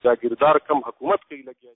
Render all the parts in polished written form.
جاگیردار کم حکومت کوي لګیا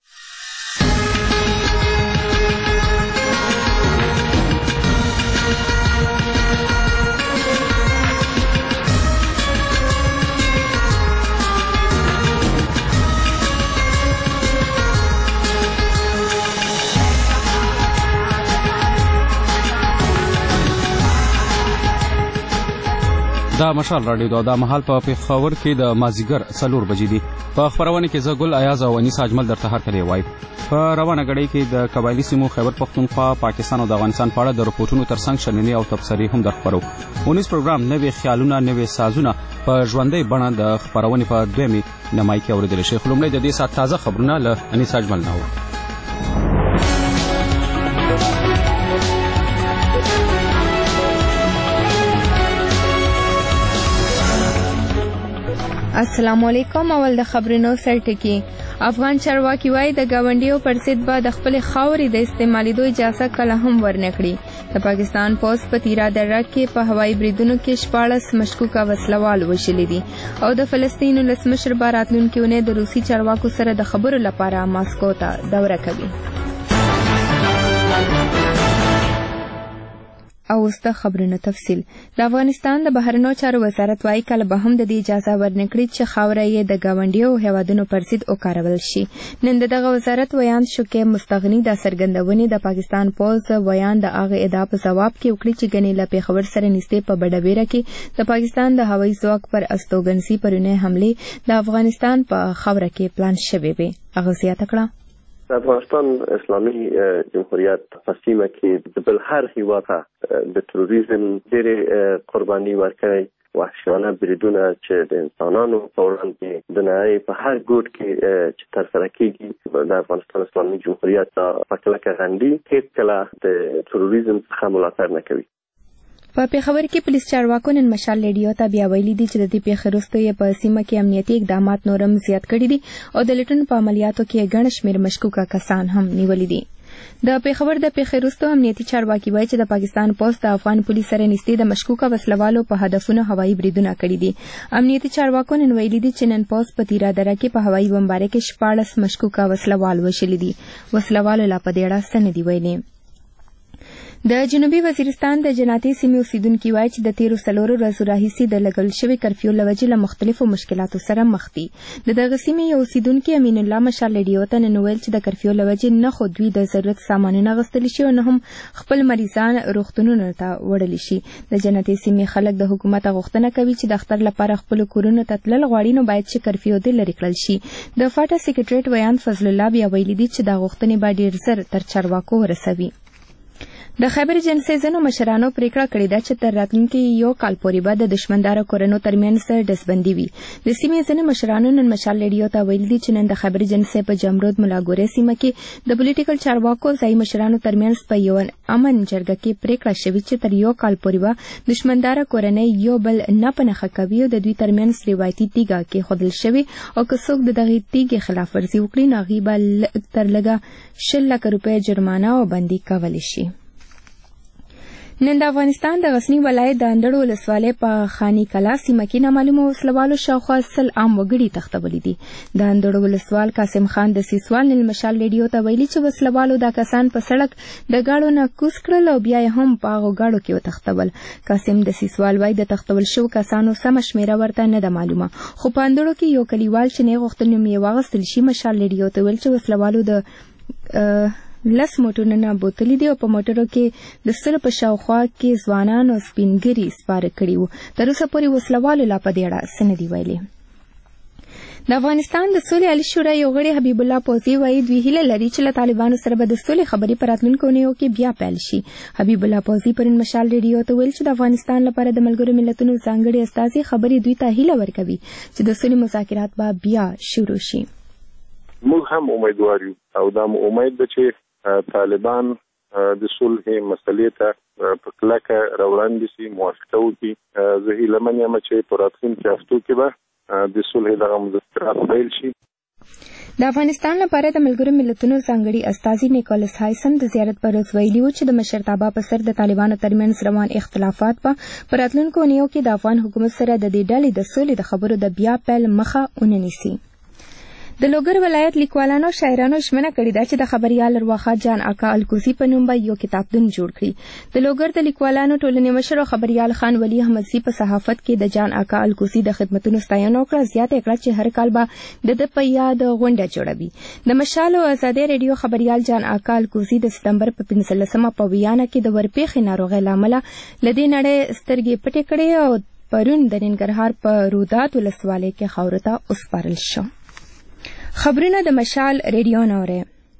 دا مشال راډیو دا مهال په پېښور کې د مازیګر 4 بجې دي. په خبرونه کې زه ګل ایاز او انیس اجمل درته هرکلی وایم. په روانه غړي کې د قبایلی سیمو خیبر پختونخوا، پاکستان او د افغانستان په اړه د رپورټونو ترڅنګ شننې او تبصرې هم درخبرو. 19 پروګرام نوې خیالونه، نوې سازونه په ژوندۍ بڼه د خبرونه په دویمه نمای کې اوریدل شي. خلومړی د دې سات تازه خبرونه له انیس اجمل نه و. السلام علیکم. اول د خبرونو سرټکی. افغان چارواکي وایي د گاونډیو پر ضد به د خپل خاورې د استعمالیدو اجازه کله هم ورنکړي. د پاکستان پولیس په تیرا دره کې په هوایي بریدونو کې 14 مشکوکه وسلوال وژلي دي او د فلسطین ولسمشر راتلونکي اونۍ د روسي چارواکو سره د خبرو لپاره ماسکو ته دوره کوي. او وسته خبرونه تفصیل. د افغانستان د بهرنیو چارو وزارت وايي کله به هم د دې اجازه ورنکړي چې خاوره یې د گاونډیو هیوادونو پر ضد وکارول شي. نن دغه وزارت ویان شو کې مستغنی د سرګندونې د پاکستان پولیس ویان د هغه ادعا په جواب کې وکړي چې ګنې له پیښور سره نږدې په بډویره کې د پاکستان د هوایي ځواک پر استوګنسي پرونه حمله د افغانستان په خاوره کې پلان شوی وي. هغه زیاته کړه افغانستان اسلامي جمهوریت په سیمه کې د بل هر هیواد د تروریزم ډېرې قرباني ورکړي، وحشیانه بریدونه چې د انسانانو په وړاندې د نړۍ په هر ګوټ کې چې ترسره کېږي د افغانستان اسلامي جمهوریت په کلکه غندي، هیڅ کله د تروریزم څخه ملاتړ نه کوي. په پیښور کې پولیس چارواکو نن مشال ریډیو ته بیا ویلي دي چې د دې پیښې وروسته یې په سیمه کې امنیتي اقدامات نورم زیات کړي دي او د لټون په عملیاتو کې ګڼ شمېر مشکوکه کسان هم نیولي دي. د پیښور د پیښې وروسته امنیتي چارواکي وایي چې د پاکستان پولیس د افغان پولیس سره نږدې د مشکوکه وسلوالو په هدفونو هوایي بریدونه کړي دي. امنیتي چارواکو نن ویلي دي چې نن پولیس په تیرا دره کې په هوایي بمبارۍ کې 14 مشکوکه وسلوال وژلي دي. وسلوالو لا په دې اړه څه نه دي ویلي. د جنوبي وزیرستان د جناتي سیمې اوسیدونکي وایي چې د تیرو 4 ورځو راهیسې د لګول شوي کرفیو له وجې له مختلفو مشکلاتو سره مخ دي. د دغه سیمې یو اوسیدونکي امین الله مشال ریډیو ته نن ویل چې د کرفیو له وجې نه خو دوی د ضرورت سامانونه اخیستلی شي او نه هم خپل مریضان روغتونونو ته وړلی شي. د جناتي سیمې خلک د حکومت غوښتنه کوي چې د اختر لپاره خپل کورونو ته تلل غواړي نو باید چې کرفیو دې لرې کړل شي. د فاټا سیکریټریټ ویان فضل الله بیا ویلي دي چې دا غوښتنې به ډېر زر تر چارواکو ورسوي. د خیبر جنسي زنو مشرانو پریکړه کړې ده چې تر راتلونکي یو کال پورې به د دشمندار کورونو ترمنځ ډسبندي وي. د سیمې ځینې مشرانو نن مشال ریډیو ته ویلي دي چې نن د خیبر جنسي په جمرود ملاګورې سیمه کې د پولیټیکل چارواکو ځایي مشرانو ترمنځ په یو امن جرګه کې پریکړه شوې چې تر یو کال پورې به دشمندار کورنۍ یو بل نه پنهخه کوي او د دوی ترمنځ روایتي تیګه کې خودل شوی او که څوک د دغه تیګې خلاف ورزي وکړي نو هغه به تر لږه 10 لک روپۍ جرمانه او بندي کولی شي. نن د افغانستان د غزنی ولایت د اندړو ولسوالۍ په خانی کلا سیمه کې نامعلومه وسلوالو شاوخوا 100 عام وګړي تښتولي دي. د اندړو ولسوال قاسم خان د سیسوال نن مشال ریډیو ته ویلي چې وسلوالو دا کسان په سړک د گاړو نه کوز کړل او بیا هم په هغو گاړو کې وتښتول. قاسم د سیسوال وایي د تښتول شوو کسانو سمه شمیره ورته نه ده معلومه، خو په اندړو کې یو کلیوال چې نه غوښتل نوم یې واغستل شي مشال ریډیو ته ویل چې وسلوالو د 10 موټرونه بوتلې دي او په موټرو کې د 100 په شاوخوا کې ځوانان او سپینګري سپاره کړي وو. تر اوسه پورې وسلوالو لا په دې اړه څه نه دي ویلي. د افغانستان د سولې عالی شورا یو غړی حبیب الله پوزي وایي دوی هیله لري چې له طالبانو سره به د سولې خبرې په راتلونکو اونیو کې بیا پیل شي. حبیب الله پوزي پرون مشال ریډیو ته ویل چې د افغانستان لپاره د ملګرو ملتونو ځانګړي استازي خبرې دوی ته هیله ورکوي چې د سولې مذاکرات به بیا شروع شي. موږ هم امیدوار یو او دا امید ده چې طالبان د صلح مسلې ته په کلکه راوړاندې شي، موافقه وکړي. زه هیلهمن یم چې په راتلونکو هفتو کې به د صلح دغه مذاکرات پیل شي. د افغانستان لپاره د ملګرو ملتونو ځانګړي استازي نیکولس هایسن د زیارت پر ورځ ویلي و چې د مشرتابه په سر د طالبانو ترمنځ روان اختلافات په راتلونکو اونیو کې د افغان حکومت سره د دې ډلې د سولې د خبرو د بیا پیل مخه ونه نیسي. د لوګر ولایت لیکوالانو شاعرانو ژمنه کړې ده چې د خبریال ارواښاد جان آقا الکوزي په نوم به یو کتابتون جوړ کړي. د لوګر د لیکوالانو ټولنې مشر او خبریال خان ولی احمدزي په صحافت کې د جان آقا الکوزي د خدمتونو ستاینه وکړه. زیاته کړه چې هر کال به د په یاد غونډه جوړوي. د مشال او آزادۍ ریډیو خبریال جان آقا الکوزي د سپتمبر په 15مه په ویانا کې د ورپېښې ناروغۍ له امله له دې نړۍ سترګې پټې کړې او پرون د ننګرهار په رودات ولسوالۍ کې خاورو ته وسپارل شو. خبرونه د مشال ریډیو نورې.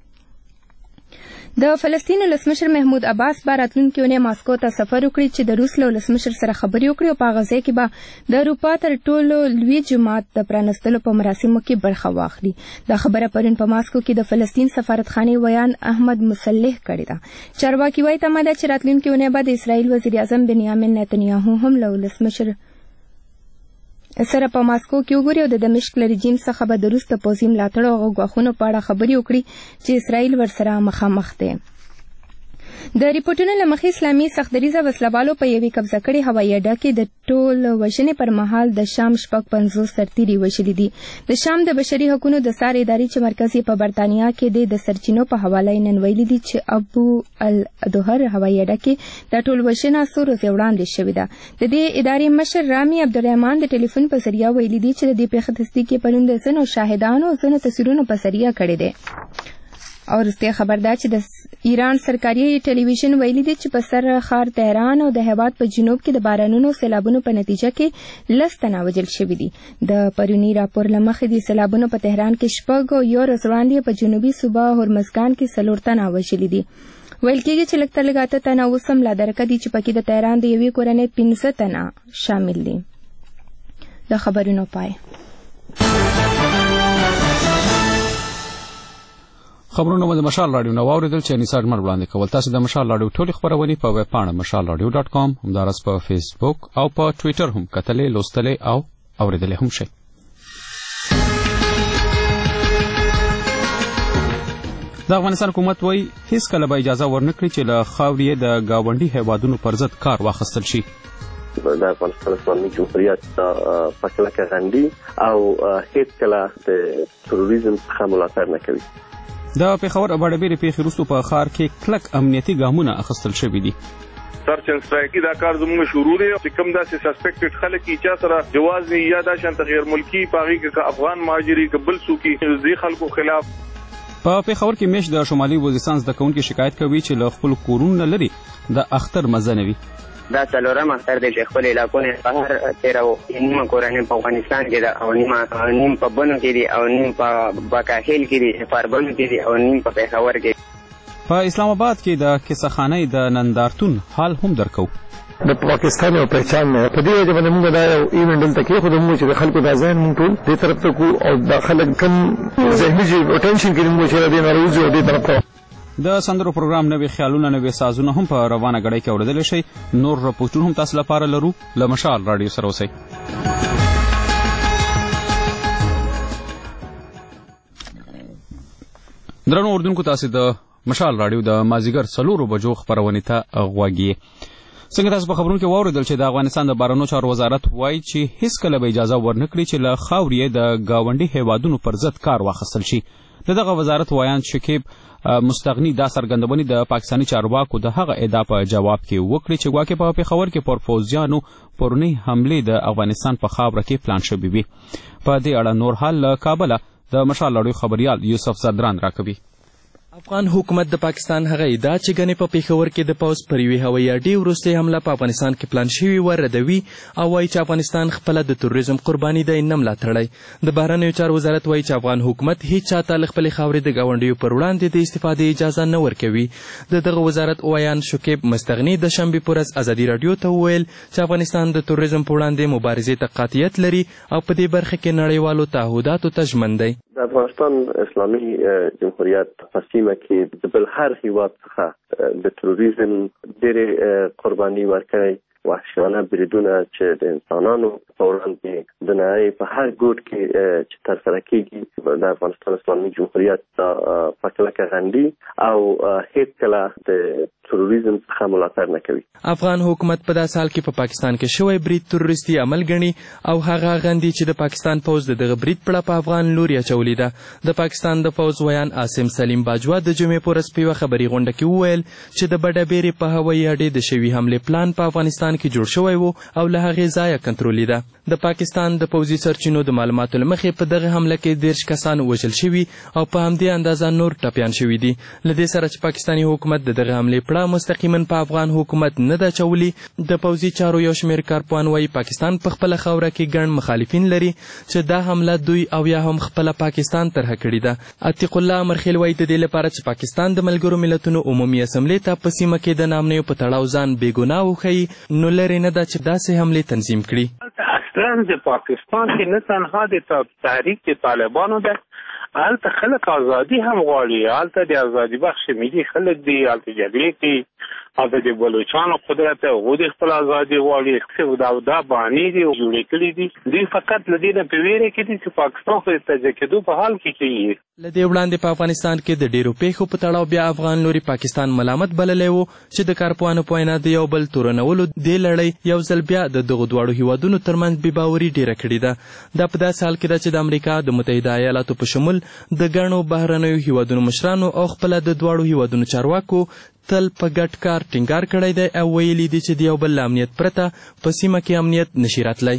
د فلسطین ولسمشر محمود عباس به راتلونکې اونۍ ماسکو ته سفر وکړي چې د روس له ولسمشر سره خبرې وکړي او په هغه ځای کې به د اروپا تر ټولو لوی جومات د پرانستلو په مراسمو کې برخه واخلي. دا خبره پرون په ماسکو کې د فلسطین سفارتخانې ویان احمد مصلح کړې ده. چارواکي وایي تمه ده چې راتلونکې اونۍ به د اسرائیل وزیر اعظم بنیامین نتنیاهو هم له ولسمشر سره په ماسکو کې وګوري او د دمشق له رژیم څخه به د روس د پوځي ملاتړ او غواخونو په اړه خبرې وکړي چې اسرائیل ورسره مخامخ دی. د ریپورټونو له مخې اسلامي سختدریځه وسلوالو په یوې قبضه کړې هوایي اډه کې د ټول وژنې پر مهال د شام 50 سرتیري وژلي دي. د شام د بشري حقوقو د څار ادارې چې مرکز یې په برتانیا کې دی د سرچینو په حواله یې نن ویلي دي چې ابو الدهر هوایي اډه کې د ټول وژنه څو ورځې وړاندې شوې ده. د دې ادارې مشر رامي عبدالرحمن د ټلیفون په ذریعه ویلي دي چې د دې پیښې تصدیق یې پرون د ځینو شاهدانو او ځینو تصویرونو په ذریعه کړی دی. او وروستۍ خبر ده چې د ایران سرکاري ټلویزیون ویلي دي چې په سر ښار تهران او د هیواد په جنوب کې د بارانونو سیلابونو په نتیجه کې 10 تنه وژل شوي دي. د پروني راپور له مخې د سیلابونو په تهران کې 6 او یو ورځ وړاندې په جنوبي صوبه هرمزګان کې 4 تنه وژلي دي. ویل کېږي چې لږ تر لږه 8 تنه اوس هم لا درکه دي چې پکې د تهران د یوې کورنۍ 15 تنه شامل دي. د خبرونو پای. خبرونه د مشال رادیو نو اوریدل چې انیسا اجمل وړاندې کول. تاسو د مشال رادیو ټولې خبرونه په ویب پاڼه mashalradio.com همدارس په فیسبوک او په ټوئیټر هم کتلې لوستلې او اوریدلې هم شئ. د افغانستان حکومت وایي هیڅ کله به اجازه ورنکړي چې له خاورې د گاونډي هیوادونو پر ضد کار واخیستل شي. د افغانستان اسلامي جمهوریت په کلکه غندي او هیڅ کله د تروریزم څخه ملاتړ نه کوي. د پیښور باډبیرې پیښې وروسته په ښار کې کلک امنیتي ګامونه اخیستل شوي دي. سرچ اینڈ سټرایکی دا کار زموږ شروع دی چې کوم داسې سسپیکټډ خلک چې سره جواز نه یا دا شانت غیر ملکی پاغي کې افغان مهاجري قبل سوکي ځي خلکو خلاف. په پیښور کې میش د شمالي وزیرستان زده کوونکي شکایت کوي چې له خپل کورونو لري د اختر مزه نه وي. دا څلورم اختر دی چې خپل علاقو نه بهر تیرو نیمه کورنۍ په افغانستان کې ده او نیم په بنو کې دي او نیم په بکاهیل کې دي په بنو کې دي او نیم په پیښور کې. په اسلام آباد کې د کیسهخانې د نندارتون حال هم درکو. د پاکستان او پہچان نه په دې وجه باندې موږ دا یو ایونت دلته کې خو موږ چې د خلکو د ځان موږ ټول دې طرف ته کو او د خلک کم ذهني ټینشن کې موږ چې دې ناروزي او دې طرف ته د سندرو پروګرام نوې خیالونه نوې سازونه هم په روانه غړۍ کې اوریدل شي. نور رپورټونه هم تاسو لپاره لرو. له مشال رادیو سره اوسئ. درنو اوردونکو تاسو د مشال رادیو د مازیګر 4 بجو خبرونه ته غوږی. څنګه تاسو په خبرونو کې واوریدل چې د افغانستان د بهرنیو چارو وزارت وایي چې هیڅ کله به اجازه ورنکړي چې له خاورې د گاونډي هیوادونو پر ضد کار واخیستل شي. دغه وزارت وایان شکیب مستغنی دا سرګندونې د پاکستاني چارواکو د هغه ادعا په جواب کې وکړي چې ګواکې په پیښور کې پر فوجیانو پرونی حمله د افغانستان په خاوره کې پلان شوی وي. په دې اړه نور حال له کابل د مشال رادیو خبريال یوسف زدران راکوي. افغان حکومت د پاکستان هغه ادعا چې ګنې په پیښور کې د پوځ پر یوې هوایي اډې وروستۍ حمله په افغانستان کې پلان شوې وه ردوي او وایي چې افغانستان خپله د تروریزم قرباني دی نه ملاتړی. د بهرنیو چارو وزارت وایي چې افغان حکومت هیڅ چاته له خپلې خاورې د ګاونډیو پر وړاندې د استفادې اجازه نه ورکوي. د دغه وزارت ویان شکیب مستغني د شنبې په ورځ ازادي راډیو ته وویل چې افغانستان د تروریزم په وړاندې مبارزې ته قاطعیت لري او په دې برخه کې نړیوالو تعهداتو ته ژمن دی. د افغانستان اسلامي جمهوریت په سیمه کې د بل هر هیواد څخه د تروریزم ډېرې قرباني ورکړی وحشیانه بریدونه چې د انسانانو په وړاندې د نړۍ په هر ګوټ کې چې ترسره کیږي د افغانستان اسلامي جمهوریت په کلکه غندي او هیڅ کله د تروریزم څخه ملاتړ نه کوي. افغان حکومت په داسې حال کې په پاکستان کې شوی برید تروریستي عمل ګڼي او هغه غندي چې د پاکستان پوځ دغه برید په افغان لوري اچولې ده. د پاکستان د پوځ ویان عاصم سلیم باجوا د جمعې په ورځ په یوه خبري غونډه کې وویل چې د بډبېرې په هوایي اډې د شوي حملې پلان په افغانستان کې جوړ شوی و او له هغې ځایه کنټرولي ده. د پاکستان د پوځي سرچینو د معلوماتو له مخې په دغه حمله کې 13 کسان وژل شوي او په همدې اندازه نور ټپیان شوي دي. له دې سره چې پاکستاني حکومت د دغه حملې پړه مستقیما په افغان حکومت نه ده اچولي، د پوځي چارو یو شمېر کارپوهان وایي پاکستان په خپله خاوره کې ګڼ مخالفین لري چې دا حمله دوی او یا هم خپله پاکستان طرحه کړې ده. عتیق الله امرخیل وایي د دې لپاره چې پاکستان د ملګرو ملتونو عمومي اسمبلې ته په سیمه کې د نامنیو په تړاو ځان بېګناه وښیي، نو لرې نه ده چې داسې حملې تنظیم کړي. اصلا د پاکستان کې نه تنها د تحریک طالبانو ده، هلته خلک ازادي هم غواړي، هلته د ازادي بخش ملي خلک دي، هلته جګړې کوي، هلته د بلوچانو قدرت هغوی د خپل ازادي غواړي، دا بهانې دي جوړې کړي دي. دوی فقط له دې نه په ویره کې دي چې پاکستان خو د تجزیه کېدو په حال کې کوي. له دې وړاندې په افغانستان کې د ډېرو پیښو په تړاو بیا افغان لوري پاکستان ملامت بللی و چې د کارپوهانو په وینا د یو بل تورنولو دې لړۍ یو ځل بیا د دغو دواړو هیوادونو ترمنځ بېباوري ډېره کړې ده. دا په داسې حال کې ده چې د امریکا د متحده ایالاتو په شمول د ګڼو بهرنیو هیوادونو مشرانو او خپله د دواړو هیوادونو چارواکو تل په ګډ کار ټینګار کړی دی او ویلي دي چې د یو بل له امنیت پرته په سیمه کې امنیت نشي راتلی.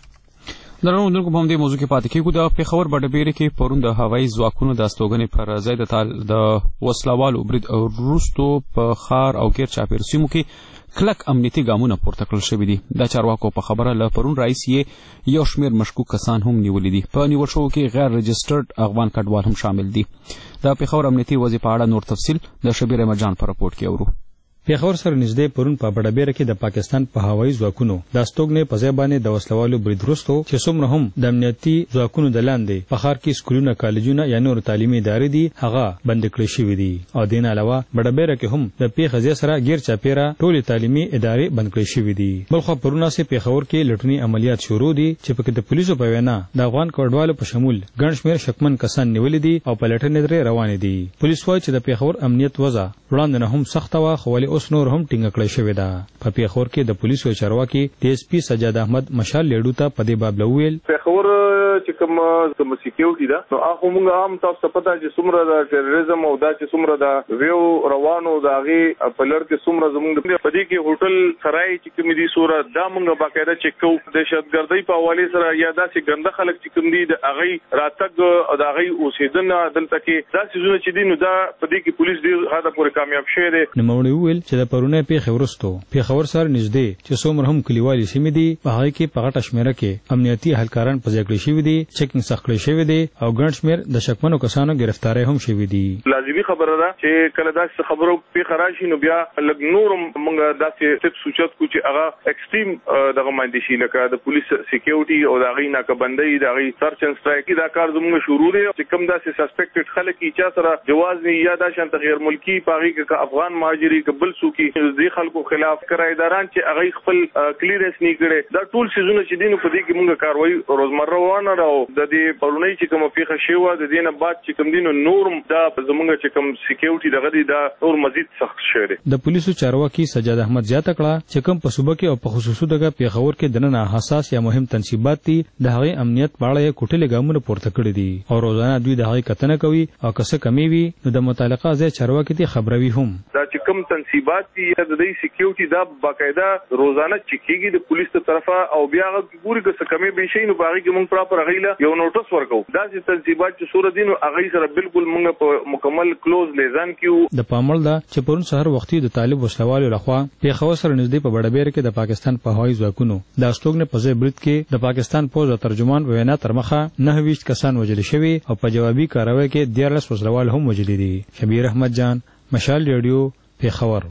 درنو اوریدونکو په همدې موضوع کې پاتې کېږو. د پېښور بډبېرې کې پرون د هوایي ځواکونو د استوګنې پر ځای د وسلوالو برید وروستو په ښار او ګیر چاپېر سیمو کې کلک امنیتي ګامونه پورته کړل شوي دي. د چارواکو په خبره له پرون راهیسې یې یو شمېر مشکوک کسان هم نیولي دي. په نیول شوو کې غیر رجسټرډ افغان کډوال هم شامل دي. د پېښور امنیتي وضع په اړه نور تفصیل د شبیر احمد جان په رپورټ کې اورو. پېښور سره نږدې پرون په بډبېره کې د پاکستان په هوایي ځواکونو د استوګنې په ځای باندې د وسلوالو برید وروستو چې څومره هم د امنیتي ځواکونو د لاندې په ښار کې سکولونه، کالجونه یا نور تعلیمي ادارې دي هغه بند کړل شوي دي. او دې نه علاوه بډبېره کې هم د پېښې ځای سره ګیر چاپېره ټولې تعلیمي ادارې بند کړل شوي دي. بل خوا پرون هسې پېښور کې لوټني عملیات شروع دي چې پکې د پولیسو په وینا د افغان کډوالو په شمول ګڼ شمېر شکمن کسان نیولي دي او په لټنې ترې روانې دي. پولیس وایي چې د پېښور امنیت وضع وړاندې نه هم سخته وه، خو ولې اوس نور هم ټینګه کړی شوې ده. په پېښور کې د پولیسو چارواکي ډي اس پي سجاد احمد مشال لیډو ته په دې باب وویل پېښور چې کوم سکیورټي ده نو هغه موږ هم تاسو ته پته چې څومره د ټیرریزم او دا چې څومره د ویو روانو د هغې په لړ کې څومره زموږ په دې کې هوټل سرای چې کوم دي سوره دا موږ باقاعده چک کوو. دهشتګردۍ په حوالې سره یا داسې ګنده خلک چې کوم دي د هغې راتګ او د هغې اوسېدنه دلته کې دا څیزونه چې دي نو دا په دې کې پولیس ډېر حده پورې کامیاب شوی دی. نوموړي وویل چې د پرونۍ پېښې وروستو پېښور سره نږدې چې څومره هم کلیوالي سیمې دي په هغې کې په غټه شمېره کې امنیتي اهلکاران په ځای کړي شوي دي، چیکینګ سخت کړی شوی دی او ګڼ شمېر د شکمنو کسانو ګرفتارۍ هم شوي دي. لازمي خبره ده چې کله داسې خبرو پېښه راشي نو بیا لږ نور موږ داسې ټپس اوچت کړو چې هغه ایکسټریم دغه باندې شي، لکه د پولیس سکیورټي او د هغې ناکهبندۍ د هغې سرچ اینډ سټرایک دا کار زموږ شروع دی. چې کوم داسې سسپیکټډ خلک چې چا سره جواز نه یا دا شانته غیر ملکي په هغې کې افغان مهاجري که بل څوک دې خلکو خلاف کرایداران چې هغه خپل کلیرنس نه کړي دا ټول سيزونه چې دین په دې کې موږ کاروایی روزمره روانه راو د دې پرونی چې کوم پیښه شوه د دې نه بعد چې کوم دینو نورم دا زموږ چې کوم سکیورټي دغه دی دا اور مزید سخت شوه. د پولیسو چارواکي سجاد احمد زیاته کړه چې کوم په صوبه کې او په خصوصي دغه پېښور کې دننه حساس یا مهم تنصیبات دي د هغه امنیت په اړه کوټلې ګامونه پورته کړي دي او روزانه دوی د هغه کتنه کوي او کسه کمی وي نو د متعلقه ځای چارواکي ته خبروي هم. دا چې کوم تنصیبات دي د دې سکیورټي دا باقاعده روزانه چکیږي د پولیس طرفه او بیا ګوري که څه کمی به شي نو باغی کې موږ پراپر غیله یو نوټس ورکو. دا چې تنصیبات چې سور دین او هغه سره بالکل موږ په مکمل کلوز لیزان کیو. د پامل دا چې پرون سحر وختي د طالب وسلوالو لخوا پېښور سره نږدې په بډبېر کې د پاکستان په هوایي ځواکونو د استوګنې په ځای برید کې د پاکستان پوځ ترجمان وینا تر مخه 29 کسان وژل شوي او په جوابي کاروای کې 14 وسلوال هم وژل دي. شبیر احمد جان، مشال ریډیو، پېښور.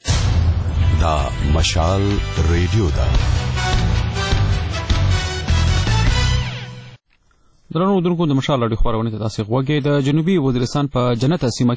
دا مشال ریډیو دا درنو دونکو د مشال راډیو خبرونه ته تاسو غوږی د جنوبي وزیرستان په جنت سیمه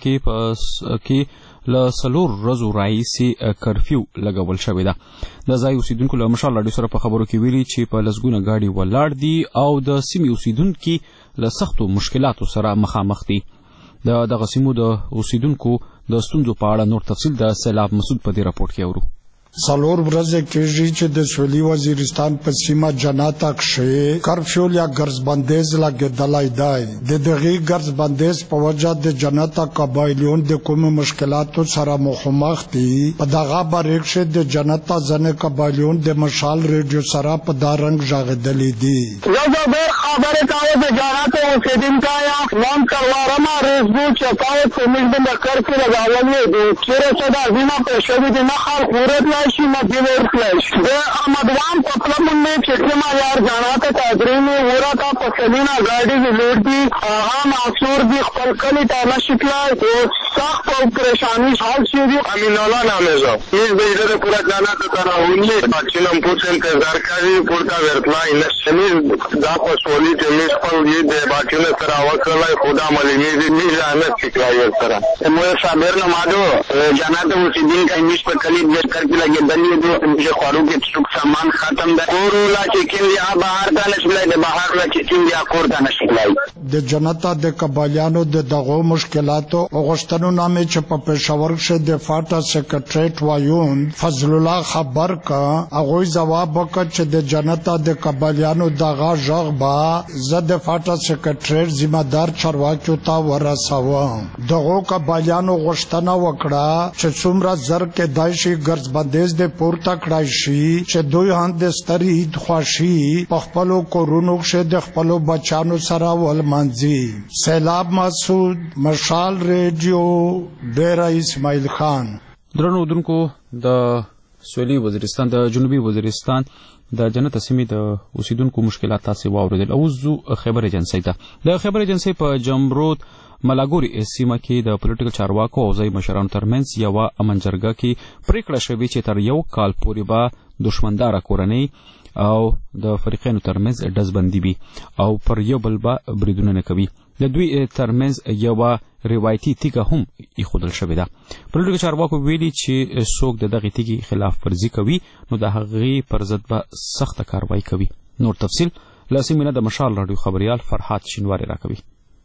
کې له سلور ورځو راهیسې کرفیو لګول شوې ده. د ځای اوسیدونکو له مشال راډیو سره په خبرو کې ویلي چې په لسګونه ګاډي ولاړ دي او د سیمې اوسیدونکو له سختو مشکلاتو سره مخامخ دي. دغه سیمو د اوسیدونکو د ستونزو په اړه نور تفصیل د سیلاب مسعود په دې راپورټ کې اورو. سلور ورځې کېږي چې د سویلي وزیرستان په سیمه جناتا کښې کرفیو یا ګرځبندیز لګېدلی دی. د دغې ګرځبندیز په وجه د جناتا قبایلیون د کومو مشکلاتو سره مخامخ دي. په دغه باره کښې د جناتا ځینې قبایلیون د مشال ریډیو سره په دا رنګ غږېدلي دي. یو ډېر خبرې کوي د جناتا اوسېدونکی یم. نن څلورمه ورځ وو چې تاسو زموږ د کرفیو لګولې دي. چېرې چې دا ځینه پرې شوي دي نه خلک ورتلی شي مدیور فلش د احمدوان په پلمنې چې کومه یار جناتا تدریم ورته په سلینا ګاډي لوټ دي هغه معصور دي خپل کلی ته نشکلا سخت او پریشانی حال شي دي. امین الله نامه زه هیڅ د دې پورا جناتا ته راونی چې پوښتنه انتظار کوي پورته ورتلا نشمیر دا په سولې ته مې خپل دې د باچنه سره وکړلای خدا ملي دې نه ځانه سکلای سره مو صابر نه مادو جناتا اوسیدین کایمیش په کلی د کرکی لګي دلی دو چې خورو کې څوک سامان ختم ده کورولا چې کیندیا بهر ته نشلای د بهر لا چې کیندیا کور ته نشلای. د جناتا د قبایلیانو د دغو مشکلاتو او غوښتنو نامې چې په پېښور کښې د فاټا سیکرټریټ وایون فضل الله خبر کا هغوی ځواب وکړ چې د جناتا د قبایلیانو دغه غږ به زه د فاټا سیکرټریټ ذمه دار چارواکیو ته ورسوم. دغو قبایلیانو غوښتنه وکړه چې څومره زر کېدای شي ګرځبندیز د پورته کړای شي چې دوی هم د سترې عید خوښي په خپلو کورونو کښې د خپلو بچیانو سره ولمانځي. سیلاب مسعود، مشال ریډیو، ډیره اسماعیل خان. درنو اردوونکو د سویلي وزیرستان د جنوبي وزیرستان د جنت سیمې د اوسیدونکو مشکلات تاسې واورېدل. اوس ځو خیبر ایجنسۍ ته. د خیبر ایجنسۍ په جمرود ملاګوري سیمه کې د پولیټیکل چارواکو او ځایي مشرانو ترمنځ یوه امن جرګه کې پریکړه شوې چې تر یو کال پورې به دښمنداره کورنۍ او د فریقینو ترمنځ ډزبندي وي او پر یو بل به بریدونه نه کوي. د دوی ترمنځ یوه روایتي تیږه هم ایښودل شوې ده. پولیټیکل چارواکو ویلي چې څوک د دغې تیږې خلاف ورزي کوي نو د هغې پر ضد به سخته کاروایی کوي. نور تفصیل له سیمې نه د مشال راډیو خبریال فرحات شینواری راکوي.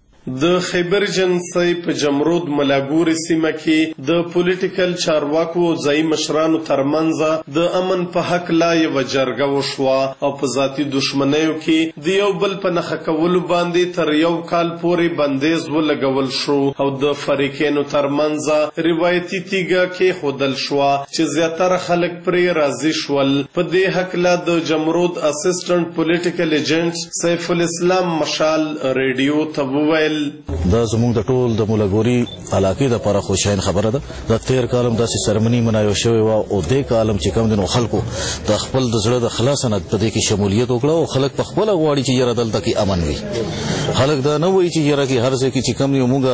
د خیبر ایجنسۍ په جمرود ملاګوري سیمه کې د پولیټیکل چارواکو او ځایي مشرانو ترمنځ د امن په هکله یوه جرګه وشوه او په ذاتي دښمنیو کې د یو بل په نښه کولو باندې تر یو کال پورې بندیز ولګول شو او د فریقینو ترمنځ روایتي تیږه کېښودل شوه چې زیاتره خلک پرې راضي شول. په دې هکله د جمرود اسسټنټ پولیټیکل ایجنټ سیف الاسلام مشال ریډیو ته وویل دا زموږ د ټول د ملاګوري علاقې دپاره خوشاین خبره ده. د تیر کالم داسې سرمني منایو شوې وه او دې کالم چې کوم دی نو خلکو د خپل د زړه د خلاصه نه په دې کې شمولیت وکړه او خلک په خپله غواړي چې یاره دلته کې امن وي. خلک دا نه وایي چې یاره کې هر ځای کې چې کوم دی موږ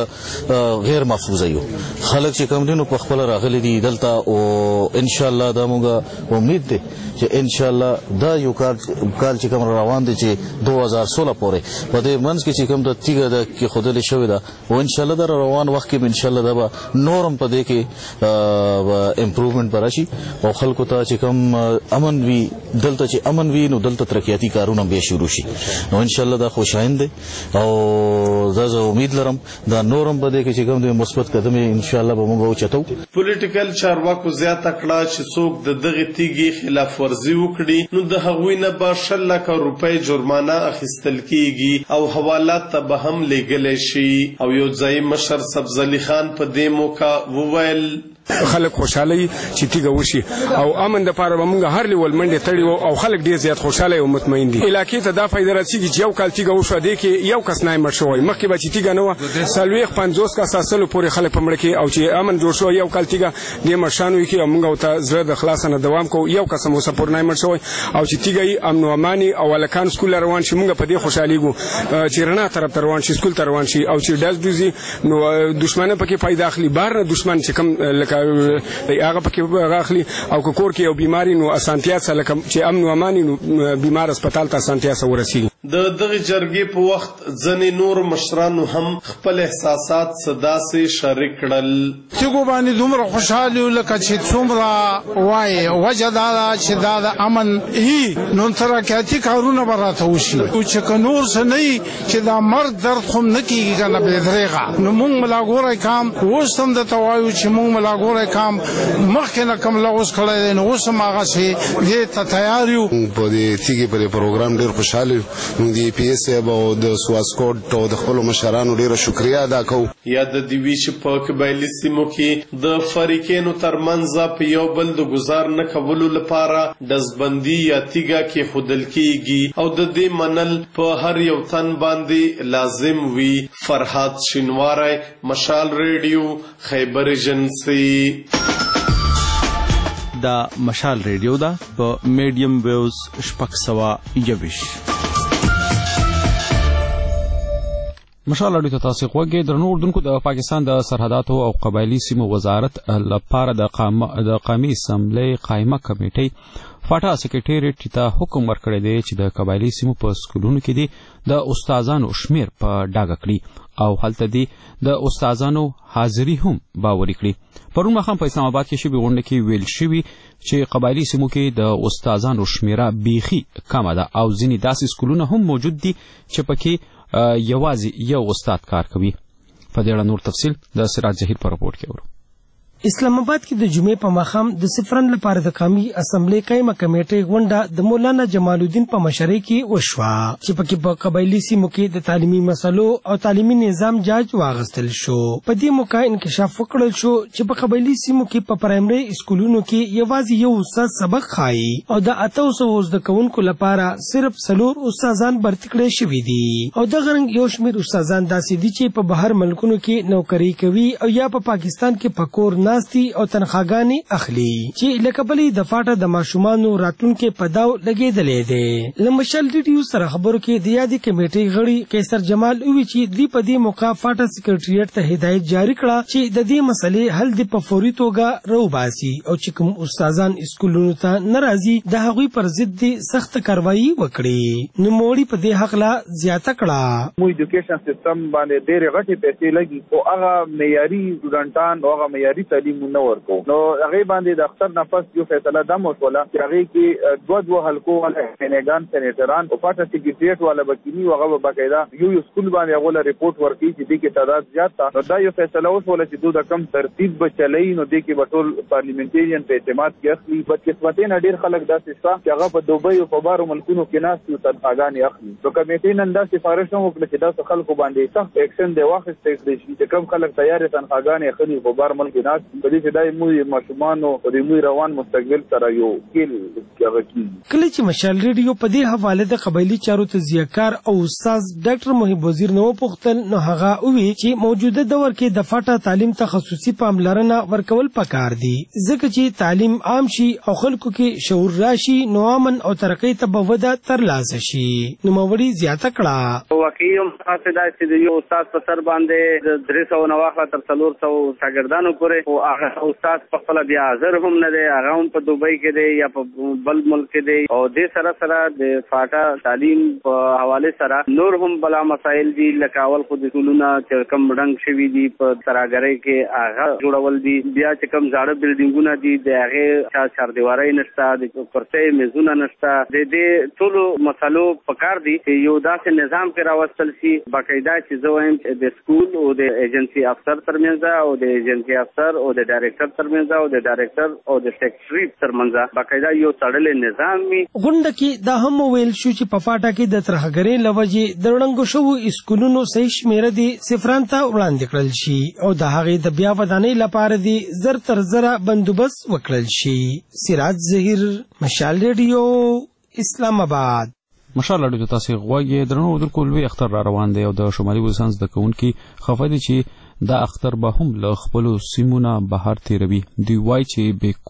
غیر محفوظه یو. خلک چې کوم دی نو په خپله راغلي دي دلته او انشاءالله دا موږ امید دی چې انشاءالله دا یو کال چې کوم روان دی چې 2016 پورې په دې منځ کې چې کوم د تیږه ده کې خودلې شوې ده او انشاءالله دا روان وخت کې انشاءالله دا به نورم په دې کې امپروومنټ به راشي او خلکو ته چې کوم امن وي دلته چې امن وي نو دلته ترقیاتي کارونه بیا شروع شي نو انشاءالله دا خوشایند دی او دا زه امید لرم دا نورم په دې کې چې کوم د مثبت قدم انشاءالله به موږ اوچتو. پولیټیکل چارواکو زیاته کړه چې څوک د دغې تیږې خلاف ورزي وکړي نو د هغوی نه به 100 لکه روپۍ جرمانه اخیستل کیږي او حوالات ته به هم لیږلی شي. او یو ځایي مشر سبزعلي خان په دې موقع وویل خلک خوشاله چې تیږه وشي او امن دپاره به موږ هر لیول منډې تړي او خلک ډېر زیات خوشاله او مطمئن دي. علاقې ته دا فایده رسېږي چې یو کال تیږه وشوه دې کې یو کس نه مړ شوی. مخکې به چې تیږه نه وه 40-50 کس اصلو پورې خلک په مړه کې او چې امن جوړ شو یو کال تیږه دې مړشانو یې کې او موږ ورته زړه د خلاصه نه دوام کوو. یو کس هم اوسه پورې نه مړ شوی او چې تیږه یې امن و اماني او هلکان سکول روان شي موږ په دې خوشحالېږو چې رڼا طرف ته روان شي سکول ته روان شي او چې ډز ډوزي نو دښمنه پکې پیدا اخلي. بهر نه دښمن چې کوم لکه هغه پکې راخلي او که کور کې یو بیماری نو اسانتیا سره لکه چې امن و امان نو بیمار هسپتال ته اسانتیا سره ورسیږي. د دغه جرګې په وخت ځنې نور مشرانو هم خپل احساسات صداسې شریک کړل. تیګو باندې دومره خوشاله لکه چې څومره وایي وجه دا چې دا د امن نو ترقیاتي کارونه به راته وشي چې که نور څه نه وي چې دا مرګ درد خو نه کېږي که نه بېدرېغه نو موږ ملاګوری کام اوس هم درته وایو چې موږ ملاګوری کام مخکې نه کوم لغوز کړی دی نو اوس هم هغسې دې ته تیار یو. په دې تیږې په دې پروګرام ډېر خوشحاله یو. موږ د پی ایس صاحب او د سواسکوټ او د خپلو مشرانو ډېره شکریه ادا کوو. یاد دې وي چې په قبایلي سیمو کې د فریقینو ترمنځ په یو بل د ګزار نه کولو لپاره ډزبندي یا تیږه کې خودل کېږي او د دې منل په هر یو تن باندې لازم وي. فرهاد شینواری، مشال ریډیو، خیبر ایجنسی. دا مشال ریډیو دا په میډیم ویوز 621. مشال اړیو ته تاسو خوږی درنو اردوونکو د پاکستان د سرحداتو او قبایلی سیمو وزارت لپاره د قومي اسمبلی قائمه کمیټې فاټا سکریټریټ ته حکم ورکړی دی چې د قبایلی سیمو په سکولونو کې دی د استادانو شمیر په ډاګه کړي او هلته دی د استادانو حاضری هم باوري کړي. پرون ماښام په اسلام آباد کې شوې غونډه کې ویل شوي چې قبایلی سیمو کې د استادانو شمیره بیخي کمه ده او ځینې داسې سکولونه هم موجود دي چې پکې یوازې یو استاد کار کوي. په دې اړه نور تفصیل د سراج ظهیر په راپور کې اورو. اسلام آباد کې د جمعې په ماښام د صفرن لپاره د قومي اسمبلی قائمه کمیټې غونډه د مولانا جمال الدین په مشرۍ کې وشوه چې پکې په قبایلی سیمو کې د تعلیمي مسلو او تعلیمي نظام جاج واغستل شو. په دې موقع انکشاف وکړل شو چې په قبایلی سیمو کې په پرایمري اسکولونو کې یوازې یو استاد سبق خایي او د 800 زده کوونکو لپاره صرف 4 استادان برتي کړي شوي دي او دغه رنګ یو شمېر استادان داسې دي چې په بهر ملکونو کې نوکري کوي او یا په پاکستان کې په کور ناستی او تنخواګانې اخلي چې لکه بلې د فاټه د ماشومانو راتلونکي په داو لګېدلې دی. له مشال ریډیو سره خبرو کې د یادې کمیټې غړي قیصر جمال وویل چې دوی په دې موقع فاټه سکریټریټ ته هدایت جاری کړه چې د دې مسلې حل د په فوري توګه راوباسي او چې کوم استادان اسکولونو ته نه راځي د هغوی پر ضد دې سخت کاروایي وکړي. نوموړي په دې هکله زیاته کړه مو ایجوکیشن سیستم باندې ډېرې غټې پیسې لګي او هغه معیاري سټوډنټان او هغه معیاري تعلیم نه ورکو نو هغه باندې د اختر نفس یو فیصله دم وشوله چې هغه کې دوه حلقو ولا سینګان سینیټران او پټه سکریټریټ ولا بکینی هغه باقاعده یو سکول باندې هغه رپورټ ورکړي چې د کې تعداد زیات تا نو دا یو فیصله وشوله چې دوی د کم ترتیب بچلای نو د کې بټول پارلیمنټریان په اعتماد کې اخلي بد قسمتین ډیر خلک داسې شته چې هغه په دوبۍ او په بارو ملکونو کې ناس یو تنخواګانې اخلي نو کمیټې نن دا سفارش وکړه چې دا خلکو باندې سخت اکشن دی واخیستل شي چې کم خلک تیار تنخواګانې اخلي په بار ملک ناس په دې چې دای موږ ماشومانو او د موږ روان مستقبل سره یو کېل کېږي. کله چې مشال ریډیو په دې حواله د قبایلی چارو تجزیه‌کار او استاد ډاکټر محب وزیر نو پوښتل نو هغه وی چې موجوده دور کې د فاټا تعلیم تخصصي پاملرنه ورکول پکار دي ځکه چې تعلیم عام شي او خلکو کې شعور راشي نو امن او ترقۍ ته به وده ترلاسه شي. نو موري زیاته کړه واقعي هم تاسو دا چې یو استاد په سر باندې 300 نواخه تر 400 شاګردانو پورې او هغه استاد په خپل بیا حاضر هم نه دی هغه هم په دوبۍ کې دی یا په بل ملک کې دی او د سره د فاټا تعلیم په حواله سره نور هم بلا مسائل دي لکه اول خو د ټولونه چې کم رنګ شوي دي په تراګرۍ کې هغه جوړول دي بیا چې کم زاړه بلډینګونه دي د هغه چار دیوارۍ نشته د کرسۍ میزونه نشته د دې ټولو مسلو پکار دي چې یو داسې نظام کې راوستل شي باقاعده چې زه وایم د سکول او د ایجنسي افسر ترمنځ او د ایجنسي افسر او د ډایرکټر ترمنځ او د ډایرکټر او د سیکریټري ترمنځ باقاعده یو تړلې نظام وي. غونډه کې دا هم ویل شو چې په فاټا کې د ترهګرۍ لوجې د وړاندې شوو اسکولونو صحیح شمیره دي صفران ته وړاندې کړل شي او د هغې د بیا ودانۍ لپاره دي زر تر زره بندوبست وکړل شي. سراج ظهیر، مشال ریډیو، اسلام آباد. مشال اړیو ته تاسو غواړئ درنو اردوونکو لوی اختر را روان دی او د شمالي وزیرستان زده کوونکي خفه دي چې دا اختر به هم له خپلو سیمونه بهر تیروي. دوی وایي چې بې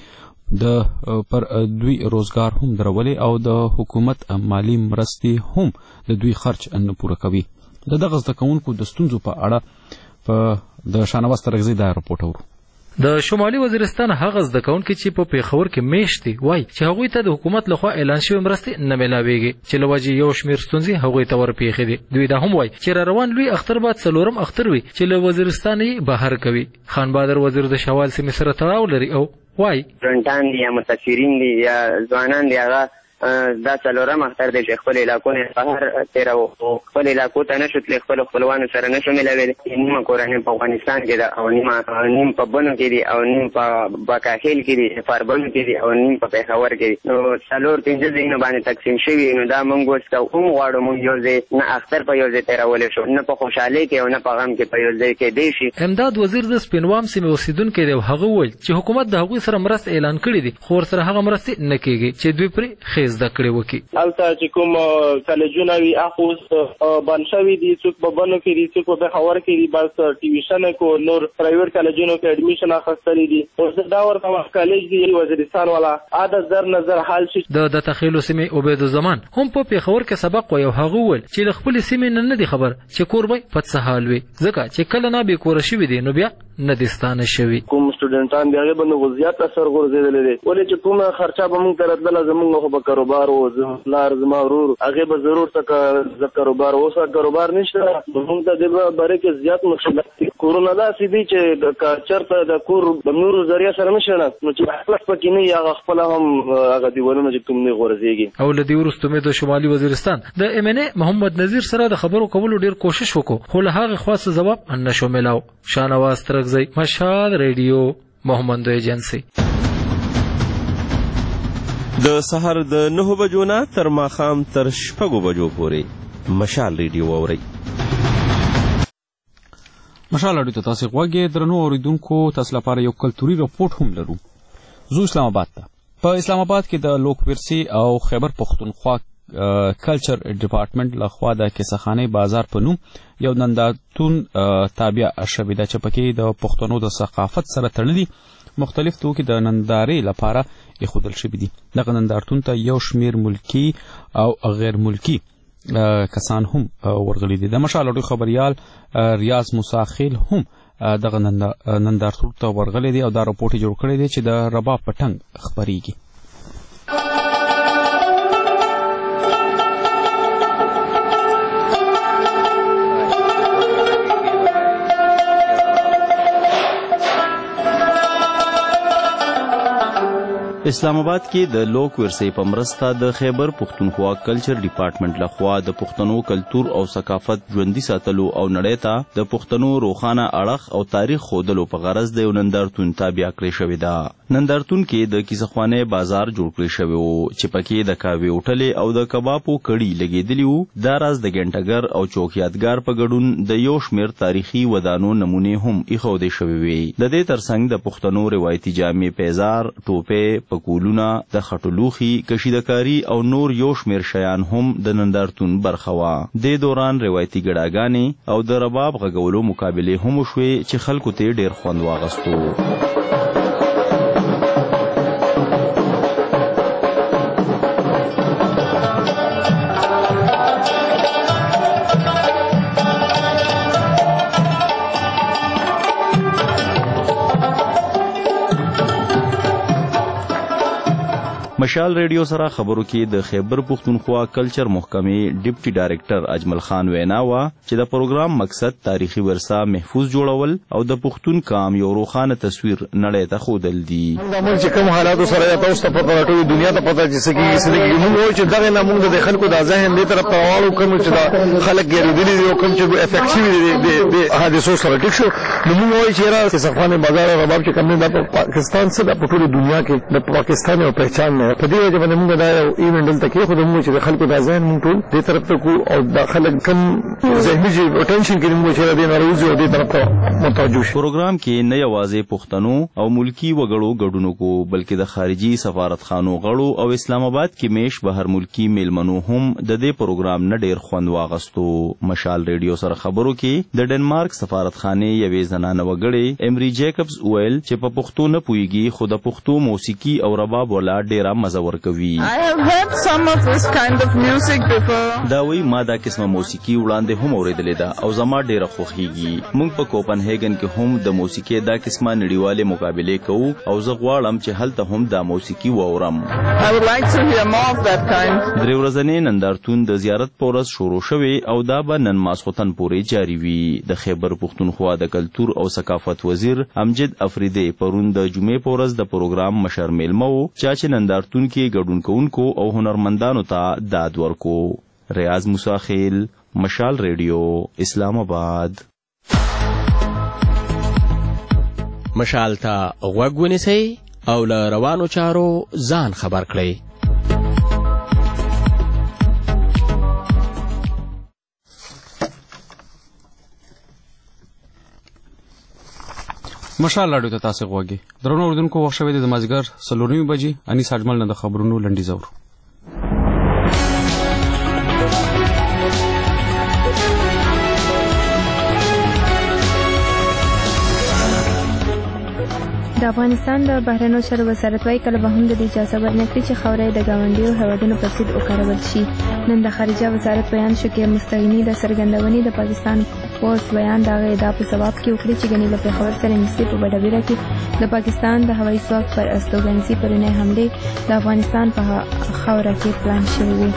کورۍ پر دوی روزګار هم درولې او د حکومت مالی مرستې هم د دوی خرچ نه پوره کوي. دغه زده کوونکو د ستونزو په اړه په د شانواز ترغزي دا راپورټ اورو. د شمالي وزیرستان هغه زده کوونکي چې په پیښور کې میشت دي وایي چې هغوی ته د حکومت لخوا اعلان شوی مرستې نه میلاویږي چې له وجې یو شمېر ستونزې هغوی ته ورپېښې دي. دوی دا هم وایي چې روان لوی اختر بعد څلورم اختر وي چې له وزیرستان یې بهر کوي. خان بهادر وزیر د شوال سیمې سره تړاو لري او وایي رنټان دي یا متاثرین دي یا ځوانان دي هغه دا څلورم اختر دی چې خپل علاقو نه بهر تېراو او خپل علاقو ته نشو تللی خپل خپلوانو سره نشو میلاویلی. نیمه کورنۍ په افغانستان کې ده او نیم په بنو کې دي او نیم په بکاخیل کې دي فاربنو کې دي او نیم په پېښور کې دي. نو څلور پنځه ځایونو باندې تقسیم شوي نو دا موږ اوس هم غواړو موږ یو ځای نه اختر په یو ځای تېرولی شو نه په خوشحالۍ کې او نه په غم کې په یو ځای کېدی شي. امداد وزیر د سپینوام سیمې اوسېدونکی دی او هغه وویل چې حکومت د هغوی سره مرسته اعلان کړې دي خو ورسره هغه مرستې نه کېږي چې دوی پرې ښې زده کړې وکړي. هلته چې کوم کالجونه وي هغه اوس بند شوي دي څوک په بنو کې دي څوک په پېښور کې دي بس ټیوشن کو نور پرایویټ کالجونو کې اډمیشن اخیستلی دي. اوس دا ورته کالج دی وزیرستان والا عادت در نظر حال شي. د تخیلو سیمې عبیدالزمان هم په پېښور کې سبق وایي او هغه وویل چې له خپلې سیمې نه دي خبر چې کور به په څه حال وي ځکه چې کله نه بېکوره شوي دي نو بیا نه دي ستانه شوي. کوم سټوډنټان دي هغې باندې خو زیات اثر غورځېدلی دی ولې چې کومه خرچه به موږ ته راتلله زموږ خو به کاروبار و پلار زما ورور هغې به ضرور څه کاروبار اوس کاروبار نشته موږ ته دې باره کې زیات مشکلات دي. کورونه داسې دي چې چېرته د کور د نورو ذریعه سره نه شي نو چې اخلاص پکې نه وي هغه خپله هم هغه دیوالونه چې کوم نه غورځېږي. او له دې وروسته مې د شمالي وزیرستان د ایم ان اے محمد نذیر سره د خبرو کولو ډېر کوشش وکړو خو له هغې خوا څه ځواب نه شو میلاو. شاهنواز ترکزی مشال ریډیو محمد ایجنسی. د سحر د 9 بجو نه تر ماښام تر 6 بجو پورې مشال ریډیو اورئ. مشال راډیو ته تاسو غوږی درنو اوریدونکو تاسو لپاره یو کلتوري رپورټ هم لرو. زو اسلام آباد ته په اسلام آباد کې د لوک ورسي او خیبر پختونخوا کلچر ډپارټمنټ لخوا د کیسهخانه بازار په نوم یو نندارتون تابع شوی دی چې پکې د پښتنو د ثقافت سره تړلي مختلف توکي د نندارې لپاره ایښودل شوي دي. دغه نندارتون ته یو شمېر ملکي او غیر ملکي کسان هم ورغلي دي. د مشال راډیو خبریال ریاض موسی هم دغه نندارتون ته ورغلي دي او دا راپورټ جوړ کړی دی چې د رباب په ټنګ خپریږي. اسلام آباد کې د لوک ورسي په مرسته د خیبر پختونخوا کلچر ډپارټمنټ لخوا د پښتنو کلتور او ثقافت ژوندي ساتلو او نړۍ ته د پښتنو روښانه اړخ او تاریخ ښودلو په غرض د یو نندارتون تابع کړی شوی ده. نندارتون کې د کیسهخوانۍ بازار جوړ کړی شوی و چې پکې د کاوې هوټلې او د کبابو کړي لګېدلي وو. دا راز د ګنټګر او چوکیاتګار په ګډون د یو شمېر تاریخي ودانو نمونې هم ایښودې شوې وې. د دې ترڅنګ د پښتنو روایتي جامې پیزار ټوپې پکولونه د خټو لوښي کشیدکاري او نور یو شمېر شیان هم د نندارتون برخه وه. دې دوران روایتي ګډاګانې او د رباب غږولو مقابلې هم وشوې چې خلکو ته ډېر خوند واغستو. مشال ریډیو سره خبرو کې د خیبر پختونخوا کلچر محکمې ډیپټي ډایرکټر اجمل خان وینا وا چې د پروګرام مقصد تاریخي ورثه محفوظ جوړول او د پښتون قام یو روښانه تصویر نړۍ ته ښودل دي. موږ چې کوم حالاتو سره تاسو ته پته راټولې دنیا ته پته چې څه موږ چې دغه نه موږ د خلکو د ذهن دې طرف ته راوړو کوم چې دا خلک ګرځېدلي دي او کوم چې افیکټ شوي دي د حادثو سره ټیک شو نو موږ وایو چې را کیسهخوانۍ بازار رباب چې کوم د پاکستان سره په ټوله دنیا کې د پاکستان یو پہچان په دې وجه باندې موږ دا یو ایونټ دلته کې خو موږ چې د خلکو د ذهن موږ ټول دې طرف ته کو او د خلک کم ذهني ټینشن کې موږ چې د ناروزي او دې طرف ته متوجه شو. پروګرام کې نه یوازې پښتنو او ملکی وګړو ګډون کو بلکې د خارجي سفارتخانو غړو او اسلام آباد کې میش بهر ملکی میلمنو هم د دې پروګرام نه ډېر خوند واغستو. مشال ریډیو سره خبرو کې د ډنمارک سفارتخانه یوې زنانه وګړې امری جیکبز ویل چې په پښتو نه پوهیږي خو د پښتو موسیقي او رباب ولا ډېره مزه ورکوي. دا وی ما دا قسمه موسیقي وړاندې هم اورېدلې ده او زما ډیره خوښیږي. موږ په کوپنهیګن کې هم د موسیقي دا قسمه نړیواله مقابله کوو او زه غواړم چې هلته هم دا موسیقي واورم. درې ورځې نندارتون د زیارت په ورځ شروع شوی او دا به نن ماسخوتن پورې جاری وي. د خیبر پښتونخوا د کلتور او ثقافت وزیر امجد افریدی پرون د جمعې په ورځ د پروګرام مشر میلمه و چې نندارتون کې ګډون کوونکو او هنرمندانو ته داد ورکو. ریاض موسیخیل، مشال ریډیو، اسلام آباد. مشال ته غوږ ونیسئ او له روانو چارو ځان خبر کړئ. مشال راډیو ته تاسو غوږی درنو اوردونکو وخت شوی د مازیګر 4:30 بجې انیس اجمل نه د خبرونو لنډی زور. د افغانستان د بهرنیو چارو وزارت وايي کله به هم د اجازه ورنکړي چې خاورې د ګاونډیو هیوادونو په ضد وکارول شي. نن د خارجه وزارت بیان شو کې مستعیني د سرګندونې د پاکستان پوز بیان دا غیدا په ثواب کې وکړي چې غنی له پیښور سره نږدې په بډبیره کې د پاکستان د هوایي ځواک پر استوګنځي پرونه حمله د افغانستان په خاوره کې پلان شوی وي.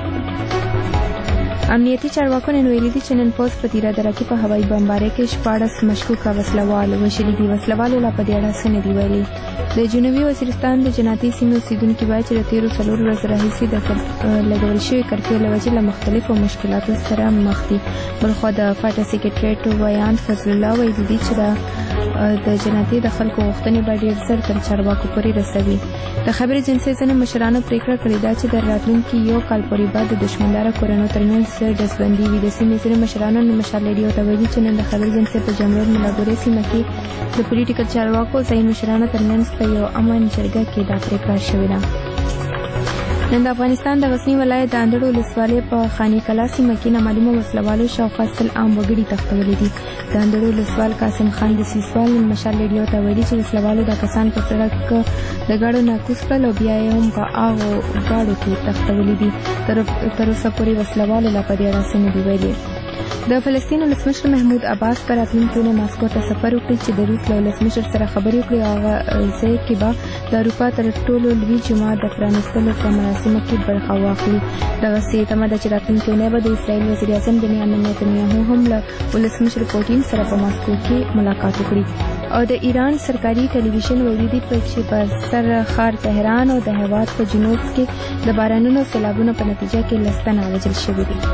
امنیتي چارواکو نن ویلي دي چې نن پوز په تیره دره کې په هوایي بمبارۍ کې 14 مشکوکه وسلوال وژلي دي. وسلوالو لا په دې اړه څه نه دي ویلي. د جنوبي وزیرستان د جناتي سیمې اوسیدونکي وایي چې د تیرو 4 ورځو راهیسې د لګول شوي کرفیو له وجې له مختلفو مشکلاتو سره مخ دي. بلخوا د فاټا سیکریټریټ ویان فضل الله ویلي دي چې د جناتي د خلکو غوښتنې به ډېر ژر تر چارواکو پورې رسوي. د خبري جنسي ځینې مشرانو پریکړه کړې ده چې د راتلونکي یو کال پورې به د دشمنداره کورنو ترمنځ ډزبندي وي. د سیمې ځینې مشرانو مشال ریډیو ته ویلي چې نن د خبري جنسي په جمهور ملابورې سیمه کې د پولیټیکل چارواکو ځایي مشرانو ترمنځ په یو امن جرګه کې دا پریکړه شوې ده. نن د افغانستان د غزنی ولایت د اندړو ولسوالۍ په خانی کلا سیمه کې نامعلومه وسلوالو شاوخوا 100 عام وګړي تښتولي دي. د اندړو ولسوال قاسم خان د سیسوال مشال ریډیو ته ویلي چې وسلوالو د کسان په سړک د ګاډو نه کوز کړل او بیا یې هم په هغو ګاډو کې تښتولي دي. تر اوسه پورې وسلوالو لا په دې اړه څه نه دي ویلي. د فلسطین ولسمشر محمود عباس پر راتلونکي اونۍ ماسکو ته سفر وکړي چې د روس له ولسمشر سره خبرې وکړي او هغه ځای کې به د اروپا تر ټولو لوی جومات د پرانیستلو په مراسمو کې برخه واخلي. دغسې تمه ده چې راتلونکي اونۍ به د اسرائیل وزیر اعظم بنیامین نتنیاهو هم له ولسمشر پوټین سره په ماسکو کې ملاقات وکړي. او د ایران سرکاري ټلویزیون ویلي دي چې په سر ښار تهران او د هیواد په جنوب کې د بارانونو سیلابونو په نتیجه کې 10 تنه وژل شوي دي.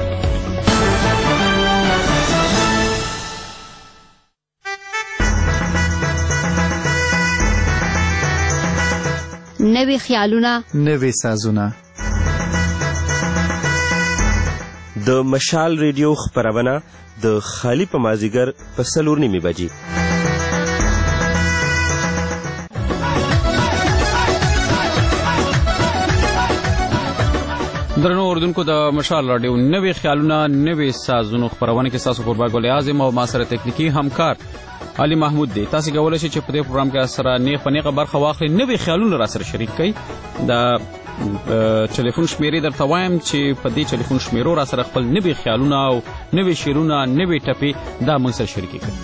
نوې خیالونه، نوې سازونه. د مشال ریډیو خپرونه د خالی په مازیګر په 4:30 بجې. درنو اوردونکو د مشال راډیو نوې خیالونه نوې سازونو خپرونه کې تاسو قربا ګل اعظم او ما سره تکنیکی همکار علي محمود دی. تاسو کولی شئ چې په دې پروګرام کې سره نیغ په نیغه برخه واخلئ. نوې خیالونه را سره شریک کړئ. د ټلیفون شمیرې درته وایم چې په دې ټلیفون شمیرو را سره خپل نوې خیالونه او نوې شعرونه نوې ټپې دا موږ سره شریک کړئ.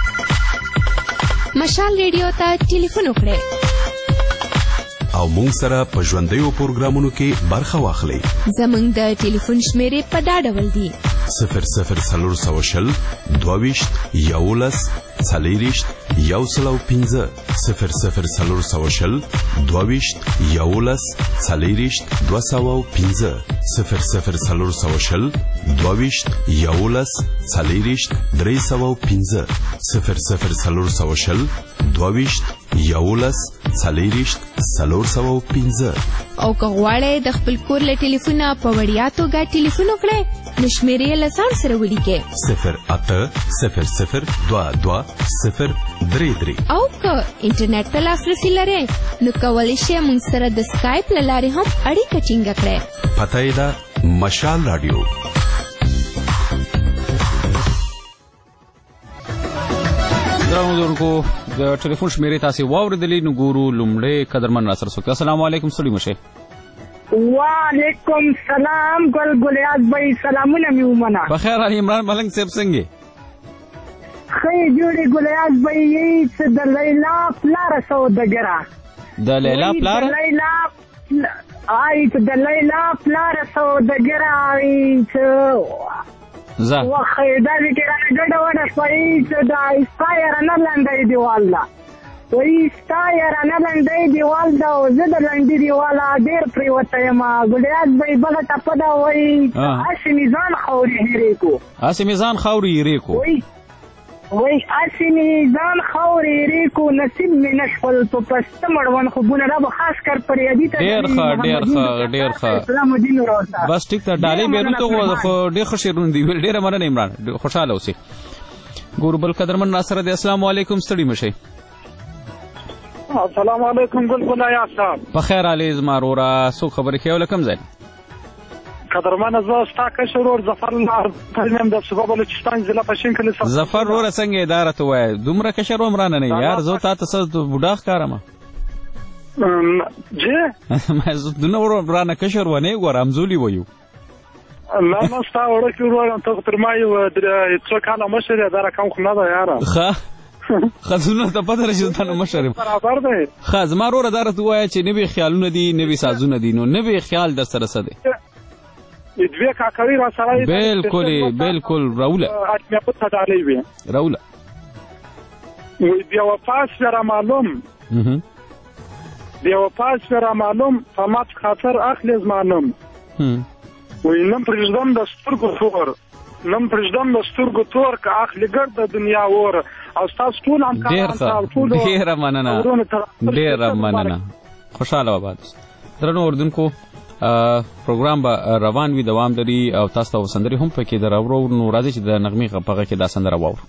مشال ریډیو ته ټلیفون وکړئ او موږ سره په ژوندیو پروګرامونو کې برخه واخلئ. زموږ د ټلیفون شمیرې په دا ډول دي: 00 22 11 40 105 00 22 11 40 205 00 22 11 40 305 00 22 11 40 305. او که غواړئ د خپل کور له ټلیفونه په وړیا توګه ټلیفون وکړئ نو شمیرې یې له ځان سره ولیکئ 080022 او که انټرنیټ ته لاسرسي لرئ نو کولی شئ موږ سره د سکایپ له لارې هم اړیکه ټینګه کړئ. پته یې ده مشال راډیو. درنو د ټلیفون شمیرې تاسو واوریدلې نو ګورو لومړی قدرمن را سره څوک. السلام علیکم ستړي مشه. وعلیکم سلام ګلیاز بھائی سلامونه می ومنه. بخیر علي عمران ملنګ صاحب څنګه؟ خې جوړي ګلیاز بھائی یې څه د لیلا پلار سوداګرا. د لیلا پلار؟ د لیلا پلار سوداګرا زه وخې دا دې کې راګډه وډه شوي چې دا اسپایر نه لنډي دیوال دا وای اسپایر نه لنډي دیوال دا او زه د لنډي دیوال ډېر پریوته یم ګلیاز بھائی بل ټپ دا وای اسی میزان خوري هریکو اسی میزان خوري هریکو وای اسی میزان خوري هریکو نصیب می نشول په پست مړون خو بونه را خاص کر پریادي ته ډېر ښه اسلام دین ورته بس ټیک ته ډالې بیرته خو ډېر خوشیرون دی ډېر مننه عمران خوشاله اوسئ. ګورو بل قدرمن ناصر دی. السلام علیکم ستړي مشه. السلام علیکم ګل یا صاحب. بخیر علي زما رورا څوک خبرې کوي لکم ځای قدرمن زه ستا کشر ور ظفر الله تنم د صوبه بلوچستان ضلع پښین کلی سره ظفر ور څنګه اداره ته وای دومره کشر عمران نه یار زه تا ته بوډا ښکارم جه ما زه دنه ور عمران کشر ونه ګورم زولي وایو لا ما ستا ورکه ور ته تر ما یو څو کاله مشر دا رقم خو نه ده یار خزونه ته پته راځي ته مشر برابر ده خاز ما ور اداره ته وای چې نوی خیالونه دي نوی سازونه دي نو نوی خیال در سره سده دوی کاکوي را سره بالکل راوله اټمه په تدالې وي راوله وي بیا وفاس سره معلوم بیا وفاس سره معلوم فمات خاطر اخلص معلوم وي نم پرځدم د سترګو تور که اخلي ګرد د دنیا ور او تاسو ټول هم ډیر مننه خوشاله آباد. درنو اردوونکو پروګرام به روان وي دوام لري او تاسو ته سندري هم پکې دراورو نو راځي چې د نغمې غپغه کې دا سندره واورو.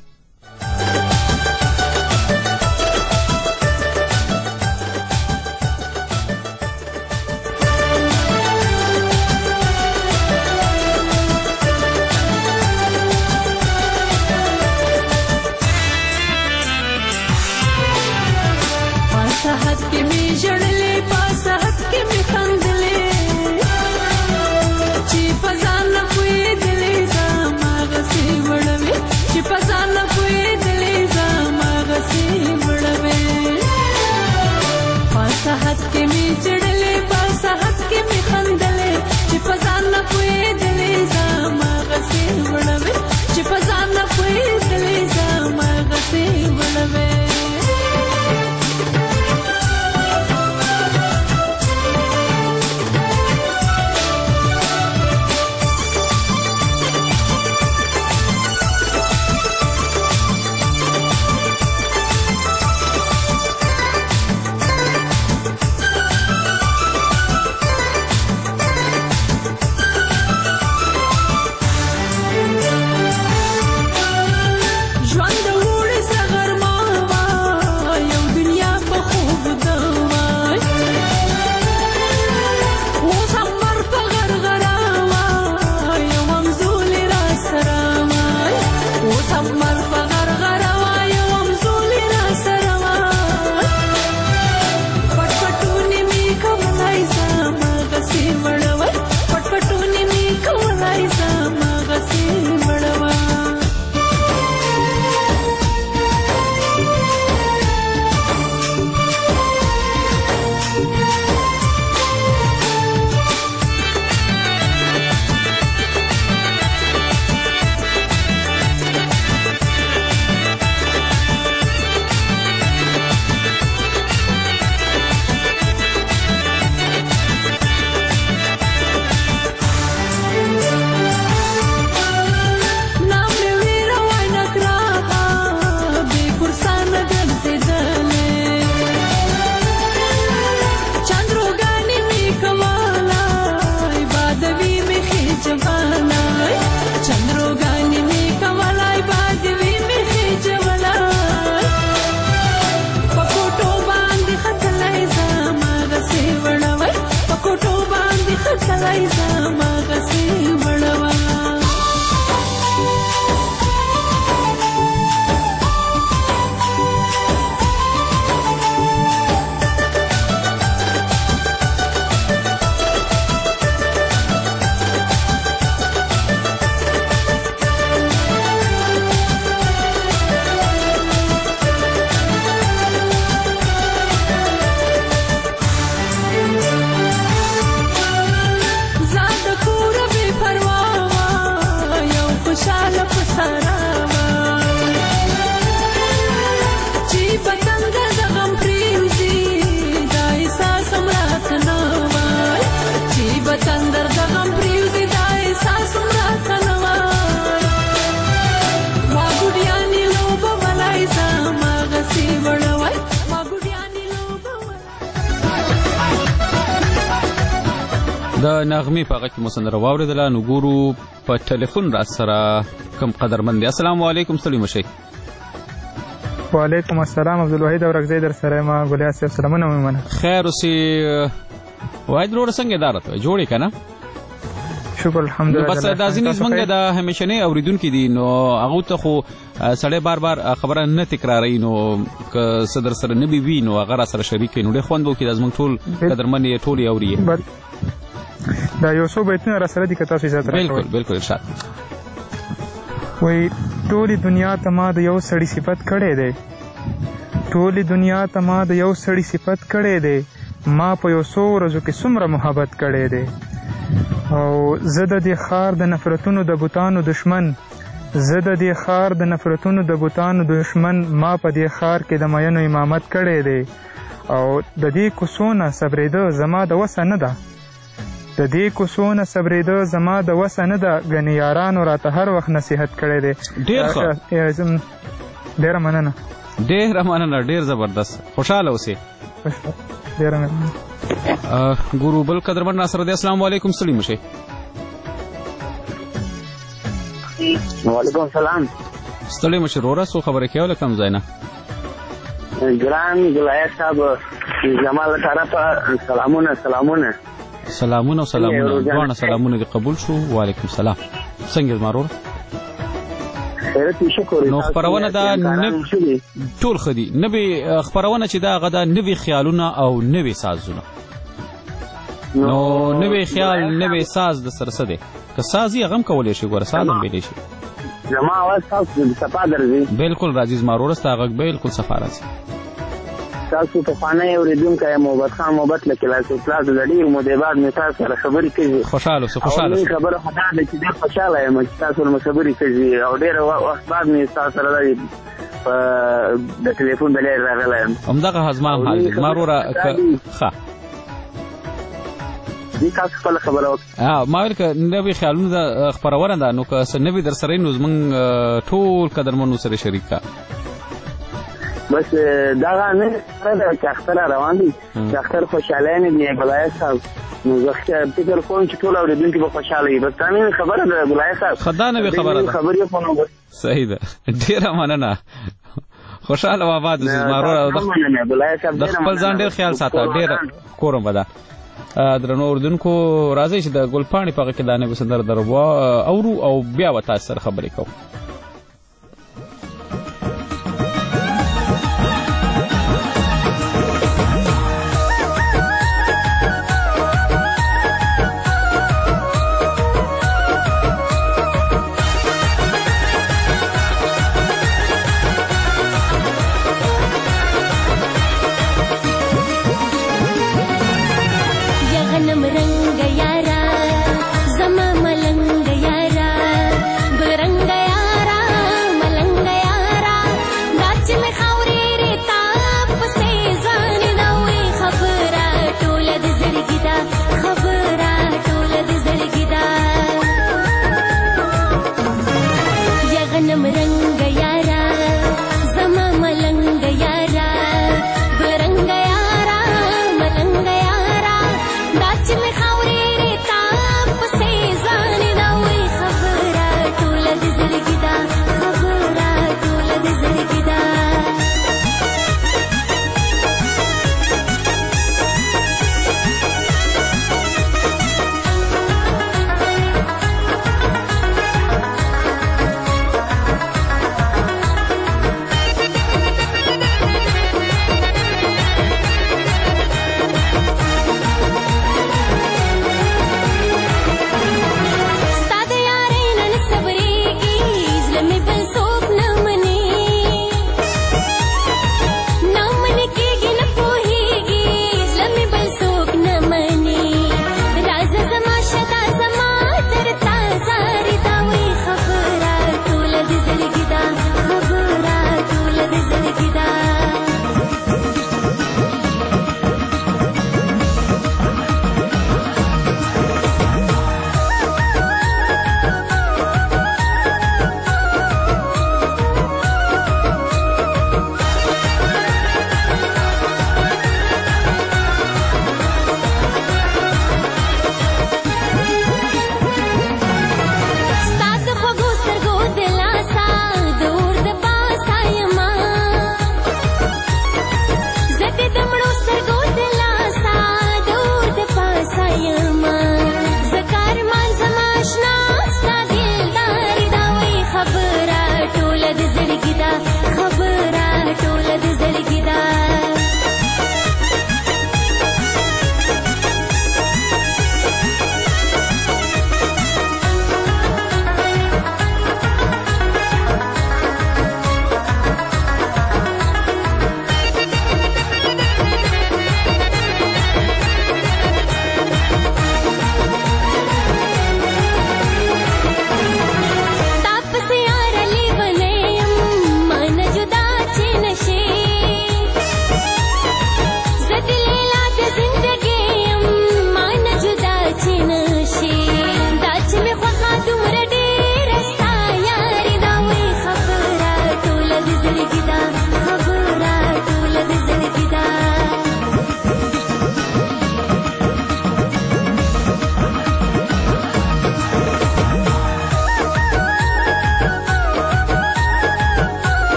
د نغمې په هغه کې مو سندره واورېدله. نو ګورو په ټلیفون را سره کوم قدرمن دی. السلام علیکم، ستړي مه شئ. وعلیکم السلام، عبدالواحد اورکزی در سره یم. ګلیا صاحب سلامونه مې منه. خیر اوسې. واحد وروره څنګه دا راته جوړې که نه؟ شکر الحمدلله. بس دا ځینې زمونږ د همیشنۍ اورېدونکي دي، نو هغو ته خو سړی بار بار خبره نه تکراروي، نو که څه در سره نه وي نو هغه را سره شریک کړي، نو ډېر خوند به وکړي. دا زموږ ټول قدرمن یې ټول یې اوري. دا یو څو بیتونه را سره دي که تاسو اجازه راکوئ. بالکل بالکل ارشاد. وایي ټولې دنیا ته ما د یو سړي صفت کړی دی، ټولې دنیا ته ما د یو سړي صفت کړی دی، ما په یو څو ورځو کې څومره محبت کړی دی. او زه د دې ښار د نفرتونو د بوتانو دشمن، زه د دې ښار د نفرتونو د بوتانو دشمن، ما په دې ښار کې د مینو امامت کړی دی. او د دې کوڅو نه صبرېده زما د وسه نه ده، د دې کوڅو نه صبرېده زما د وسه نه ده، ګنې یارانو راته هر وخت نصیحت کړی دی. ډېره مننه، ډېره مننه، ډېر زبردست. خوشحاله اوسې. ډېره مننه. ګورو بل قدرمن را سره دی. السلام علیکم، ستړي مه شئ. وعلیکم السلام. ستړي مه شئ وروره، څو خبرې کوې له کوم ځای نه؟ ګران ګلایه صاحب زما له طرفه سلامونه سلامونه. سلامونه او سلامونه، دواړه سلامونه دې قبول شو. وعلیکم السلام. څنګه زما وروره؟ نو خپرونه دا ټول ښه دي. نوې خپرونه چې دا هغه دا نوي خیالونه او نوي سازونه. نو نوې خیال نوې ساز د سره څه دی؟ که ساز یې هغه هم کولی شي، ګوره ساز هم ویلی شي. زما اواز تاسو صفا درځي؟ بالکل راځي زما وروره، ستا غږ بالکل صفا راځي. تاسو پخوانی اورېدونکی یم محبت خان محبت له کلاسیک کلاس د ډېر مودې بعد مې تاسو سره خبرې کوي. خوشحاله اوسه، خوشحاله اوسه. خبره خو دا ده چې ډېر خوشحاله یم چې تاسو سره مې خبرې کوي، او ډېر وخت بعد مې تاسو سره په د ټلیفون د لارې راغلی یم. همدغه زما هم حال دی زما وروره. ښه تاسو خپله خبره وکړه. ما ویل که نوي خیالونه د خپرونه ده، نو که څه نوي در سره نو زموږ ټول قدرمنو سره شریک کا. بس دغه نه سره ده چې اختر روان دي، چې اختر خوشحالانې دي ګلایه صاحب. نو زه فکر کوم چې ټول اورېدونکي به خوشحاله وي. بس دا نوې خبره ده ګلایه صاحب، ښه دا نوې خبره ده. خبرې خو صحیح ده، ډېره مننه. خوشحاله او آباد اوسې زما وروره. د خپل ځان ډېر خیال ساته، ډېره کورم به ده. درنو اورېدونکو راځئ چې د ګلپاڼې په هغه کې دا نوې سندره در اورو او بیا به تاسو سره خبرې کوو. रंग यारा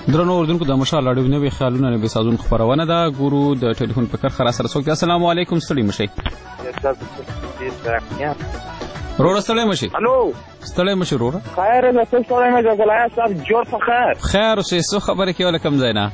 درنو اوردونکو د مشال راډیو نوې خیالونه نوې سازون خبرونه ده. ګورو د ټلیفون په کار خلاص سره څوک دی. السلام علیکم. ستړي مشئ روړه، ستړي مشئ. الو، ستړي مشئ روړه. خیر ده، څه ستړي مشئ ګلای صاحب، جوړ په خیر. خیر اوسې، څه خبره کې ولا کم ځای نه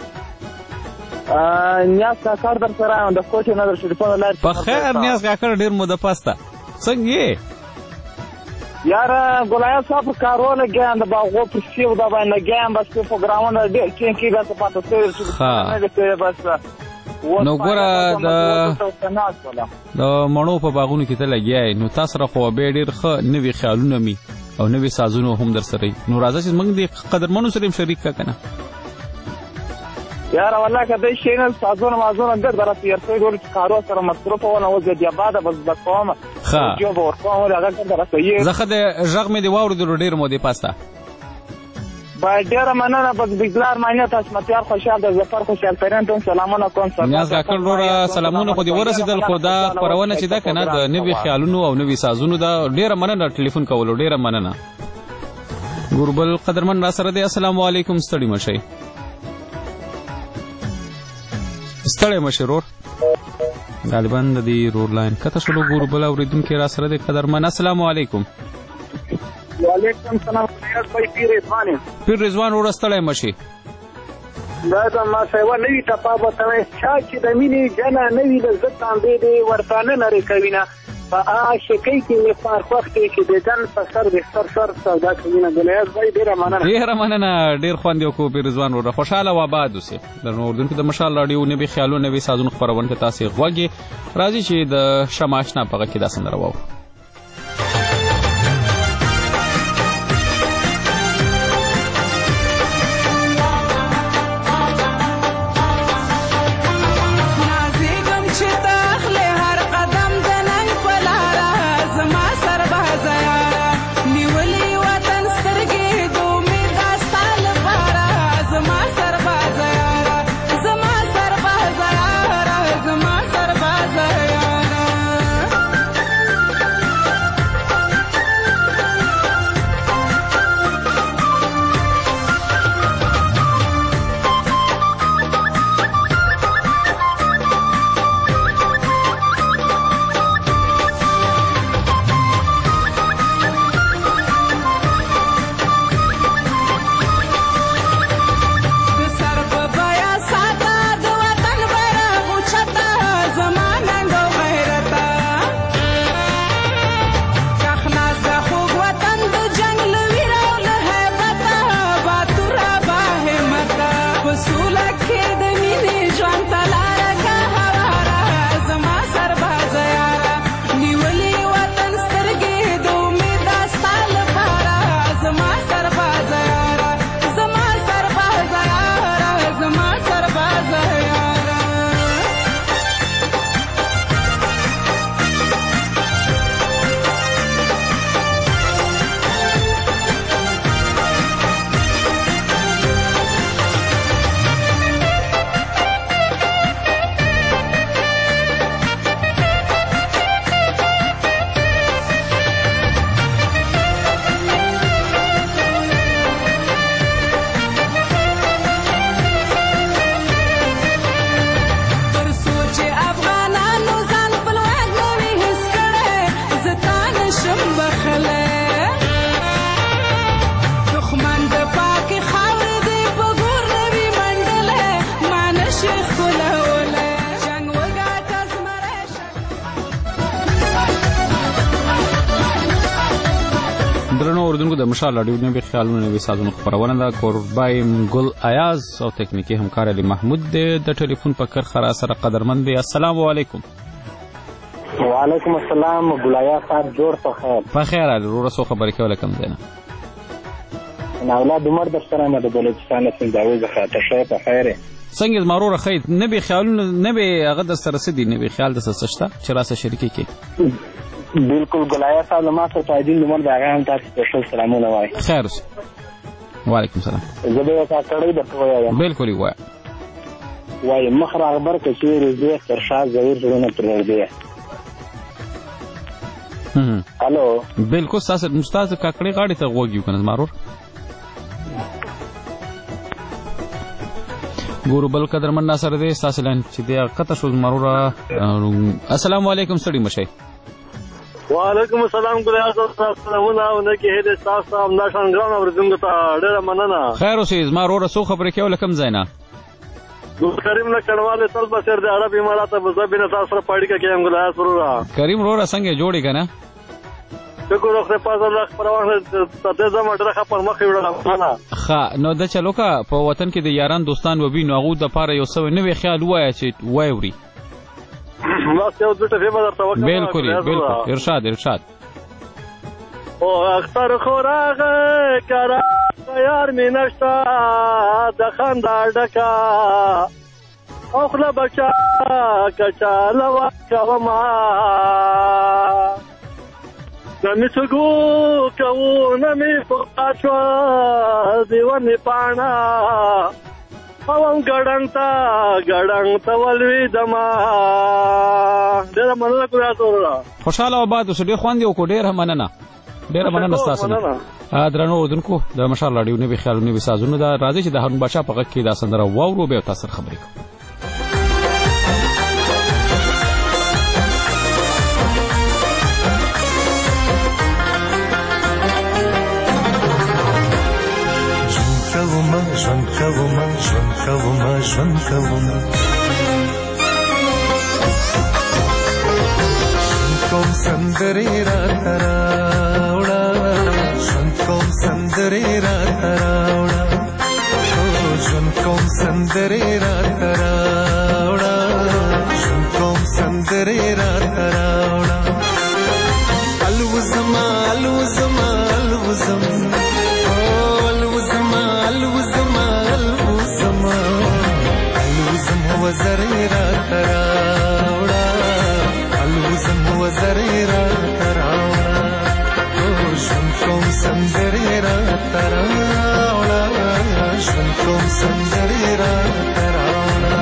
نیاز کاکړ در سره د کوچ نه در ټلیفون لار. په خیر نیاز کاکړ ډیر مده پاسته څنګه یار ګلای صاحب کارو لګیان د باغو په سیو دا باندې لګیان بس په پروګرامونه ډیر کې دا څه پاتې سره چې بس نو ګوره د مڼو په باغونو کې ته لګیای نو تاسو را خو به ډیر ښه نوې خیالونه می او نوې سازونه هم در سره نو راځه چې موږ د قدرمنو سره شریک کا کنه یار والله که دای شینل سازونه مازونه در درته یرته ګور کارو سره مصرف ونه وځي دی بعد بس د قومه جو ورکوم هغه درته یې زخه د ژغ مې دی واورو ډیر مو دی پاستا با ډیر مننه بس بګلار معنی تاسو متیار خوشاله د زفر خوشاله ترين ته سلامونه کوم نیاز کاکړ ورو سلامونه خو دی ورسېدل خدا پرونه چې دا کنه د نوې خیالونو او نوې سازونو دا ډیر مننه ټلیفون کولو ډیر مننه ګوربل قدرمن را سره دی. السلام علیکم. ستړي مشئ ستړی مشئ رور. غالبا د دې رور لاین کته شلو ګوربل اوریدونکي را سره دی قدرمن. السلام علیکم. وعلیکم السلام. پیر رضوان پیر رضوان ور ستړی مشئ. دا د ما سیوا نوی تفاوت وي چې د مینې جنا نوی د زتان دی ورتانه لري کوینه په عاشقۍ کې می فرق وخت کې د جن په سر د سر سودا کوینه ګلیاز وای ډیر مننه ډیر خوند یو کو پیر رضوان ور خوشاله و آباد اوسه د اردن کې د مشال راډیو نوې خیالونه نوې سازون خبرونه کې تاسو غوږی راځي چې د شماشنا په کې دا سندره وو. اوردونکو د مشال راډیو نوې خیالونه نوې سازونه خبرونه ده. قربای ګل ایاز او تکنیکی همکار علي محمود د ټلیفون په کرخه را سره قدرمن دی. السلام علیکم. وعلیکم السلام. ګلایا صاحب جوړ په خیر. په خیر علي ورو سو خبرې کوله کم دی نه اولاد عمر در سره نه د بلوچستان څنګه زه خاطر شوی په خیر څنګه زمارو خیر نبی خیالونه نبی هغه د سره سدي نبی خیال د سسشته چې راسه شریکي کې بالکل ګلایا صاحب ما ته تعدیل عمر دا هغه هم تاسو ته سلامونه وای. خیر وعلیکم السلام. زه به تاسو ته درته وایم. بالکل وای مخ راغبر کچې زه سرشاه زویر جوړونه پر دی. الو بالکل تاسو مستاز کاکړی غاړي ته وګیو کنه زمارو ګورو بل قدرمن ناصر دی ستاسو لاین چې دی قطه شو مروره. السلام علیکم ستړي مشئ. وعلیکم السلام ګلیا تاسو ونه نه کې هدا تاسو هم نشان ګران ورزنګ ته ډېر مننه. خیر اوسې زما وروره څو خبرې کوي لکم زینا کریم نه کډواله تل بشر د عرب امارات په ځبینه تاسو سره پاړی کې هم ګلیا وروره. کریم وروره څنګه جوړی کنه شکر خو په الله پروانه ته زما ډېر خپل مخ وړل. ښه نو د چلو کا په وطن کې د یاران دوستان و بي نو هغه د پاره یو څو نوې خیال وای چې وای وری بالکل ارشاد او اختر خوراغ کرا یار می نشتا د خندا ډکا او خلا بچا کچا لوا کما نمی سگو کو نمی پخاشوا دیوانی پانا اوم ګړنګ ته ولوي دما ډېر مننه کوي تاسو. خوشاله آباد اوسه ډېر خوند یو کو ډېر مننه تاسو نه. درنو اردوونکو د مشال راډیو نه به خیالونه به سازونه دا راځي چې د هارون بادشاه په غږ کې دا سندره واورو به تاسو خبرې کوو. ژوند کوم سندرې راته راوړه ژوند کوم سندرې راته راوړه ژوند کوم سندرې راته راوړه ژوند کوم سندرې راته راوړه الوزما الوزما الوزم وزرې راته راوړه الوزم وزرې راته راوړه ژوند کوم سندرې راته راوړه ژوند کوم سندرې راته راوړه.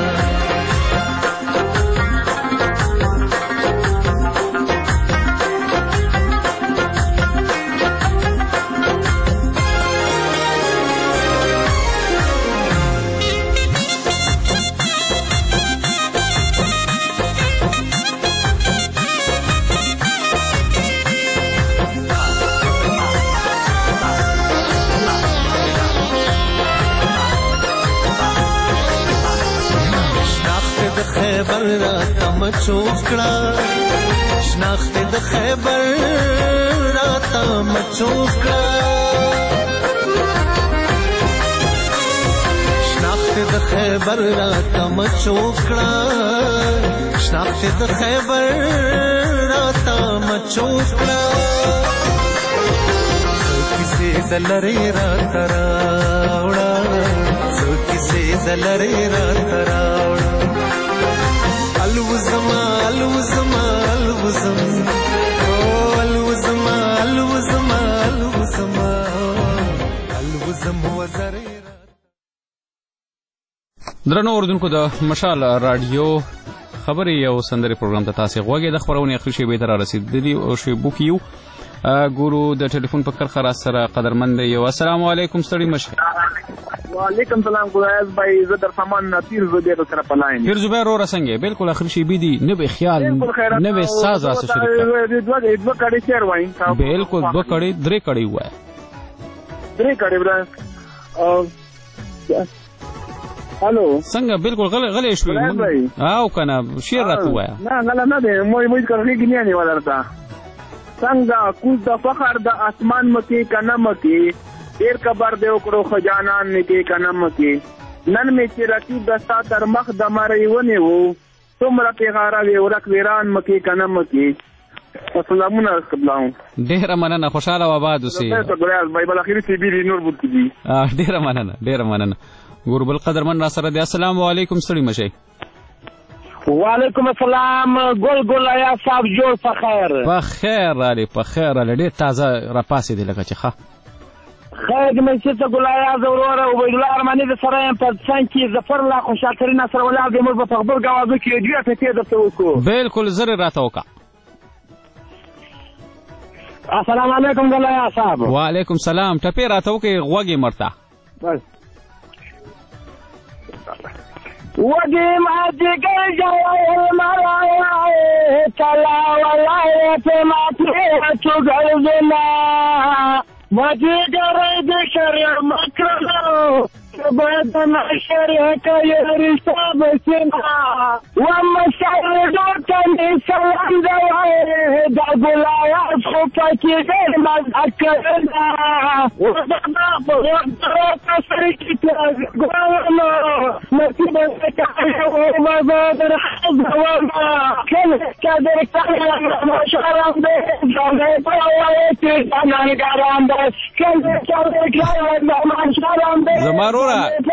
خیبر راته مچوک کړه شناخت د خیبر راته مچوک کړه شناخت د خیبر راته مچوک کړه شناخت د خیبر راته مچوک کړه څو کیسې د لرې راته راوړه څو کیسې د لرې راته راوړه الوزما الوزما الوزم الوزما الوزما الوزما الوزم وزرې. درنو اردوونکو د مشال راډیو خبرې یو سندرې پروګرام ته تاسو غوږی د خبرونې اخر شی به تر رسیدلی او شی بوکیو ګورو د ټلیفون په کرخه را سره قدرمند یو. السلام علیکم ستړي مشه. وعلیکم سلام ګلایز بھائی زه در سامان نصیر زبیر سره پلاین پیر زبیر اور څنګه بالکل اخر شی بي دي نه به خیال نه به ساز اسه شریک دوه کړي چیر وای بالکل دوه کړي درې کړي وای درې کړي برا هالو څنګه بالکل غلې شوې او کنه شیر راته وای نه غلا نه ده موږ کړي کې نه ولرتا څنګه کوز د فخر د اسمان مکه کنه مکه ډیر کبر دی وکړو خجانان نکي کنم کې نن می چې رقیب دستا تر مخ د مړی ونی وو څومره پیغاره وی ورک ویران مکه کنم کې. السلام علیکم ډیر مننه خوشاله و آباد اوسئ ته ګلایز بای بل اخیری سی بي نور بوت کی ډیر مننه ګور بل قدرمن ناصر دی. السلام علیکم ستړي مشه. وعلیکم السلام ګل یا صاحب جوړ په خیر علي په خیر علي ډیر تازه را پاسې دی لکه چې ښه خیر مې چې ته ګلایا زوروره او عبد الله ارمانی د سره په څنګه کې ظفر الله خوشحال ترين نصر الله د مر په خبر غواړو کې دی ته درته وکړو بالکل زره راته وکړه. السلام علیکم ګلایا صاحب. وعلیکم السلام ټپه راته وکړه غوږی مرته ودي ما تقلقوا المرايا طلع ولا ما تقلقنا ما تقرد شرع مكرنا بدنا شرعك يرسى بسنا وما شرعتني سلام دوائي دقل يعرفك غير ما ذكرنا وضعنا بوضعك سركت قولنا نسيبك وما بدر حظ وما كل كدر كلام ما شرم بي جاني بوائي جانا نقرام بي كل كدر كلام ما شرم بي زمارو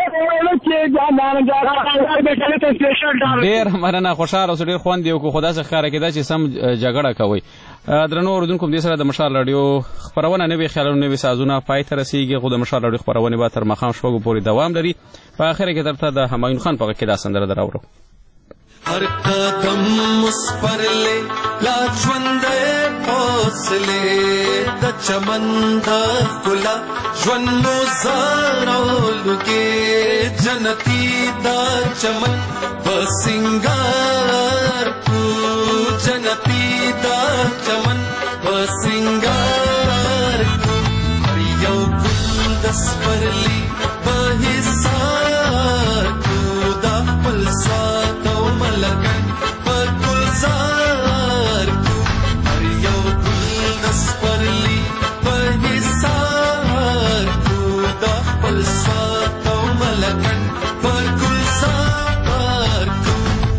ډېر مننه خوشحاله اوسئ ډېر خوند یې وکړو خو داسې ښکاره کېده چې سم جګړه کوئ درنو اورېدونکو همدې سره د مشال راډیو خپرونه نوي خیالونه نوي سازونه پای ته رسېږي خو د مشال راډیو خپرونې به تر ماښام شپږو پورې دوام لري په اخره کې درته د همایون خان په غږ کې دا سندره دراوړو هر قدم مسپر لے لا ژوندې حوصلې د چمن د ښکلا ژوندو زارولو کې جنتي دا چمن په سنگار کو جنتي دا چمن په سنگار کو هر یو ګل د سپرلي په حصار کو دا خپل سواد لکن پر گلزار کو هر یو گل نسپرلی پر حصار کو دا خپل سواد او ملکن پر گلزار کو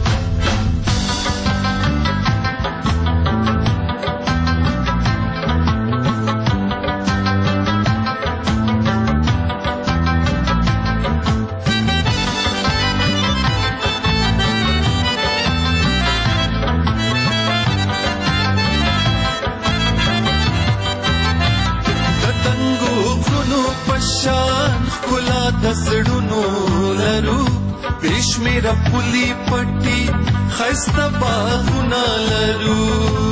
شان خلا دسړونو لرو بشمیر پولی پټي خسته باغونه لرو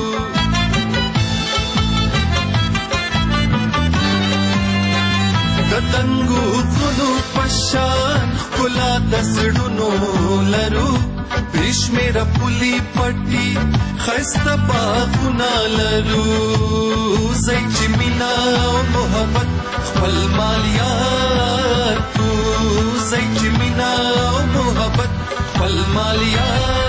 دتنګو غنو پشان خلا دسړونو لرو بشمیر پولی پټي خسته باغونه لرو زې چې مینا او محبت خپل مالیار کو زې چې مینا او محبت خپل مالیار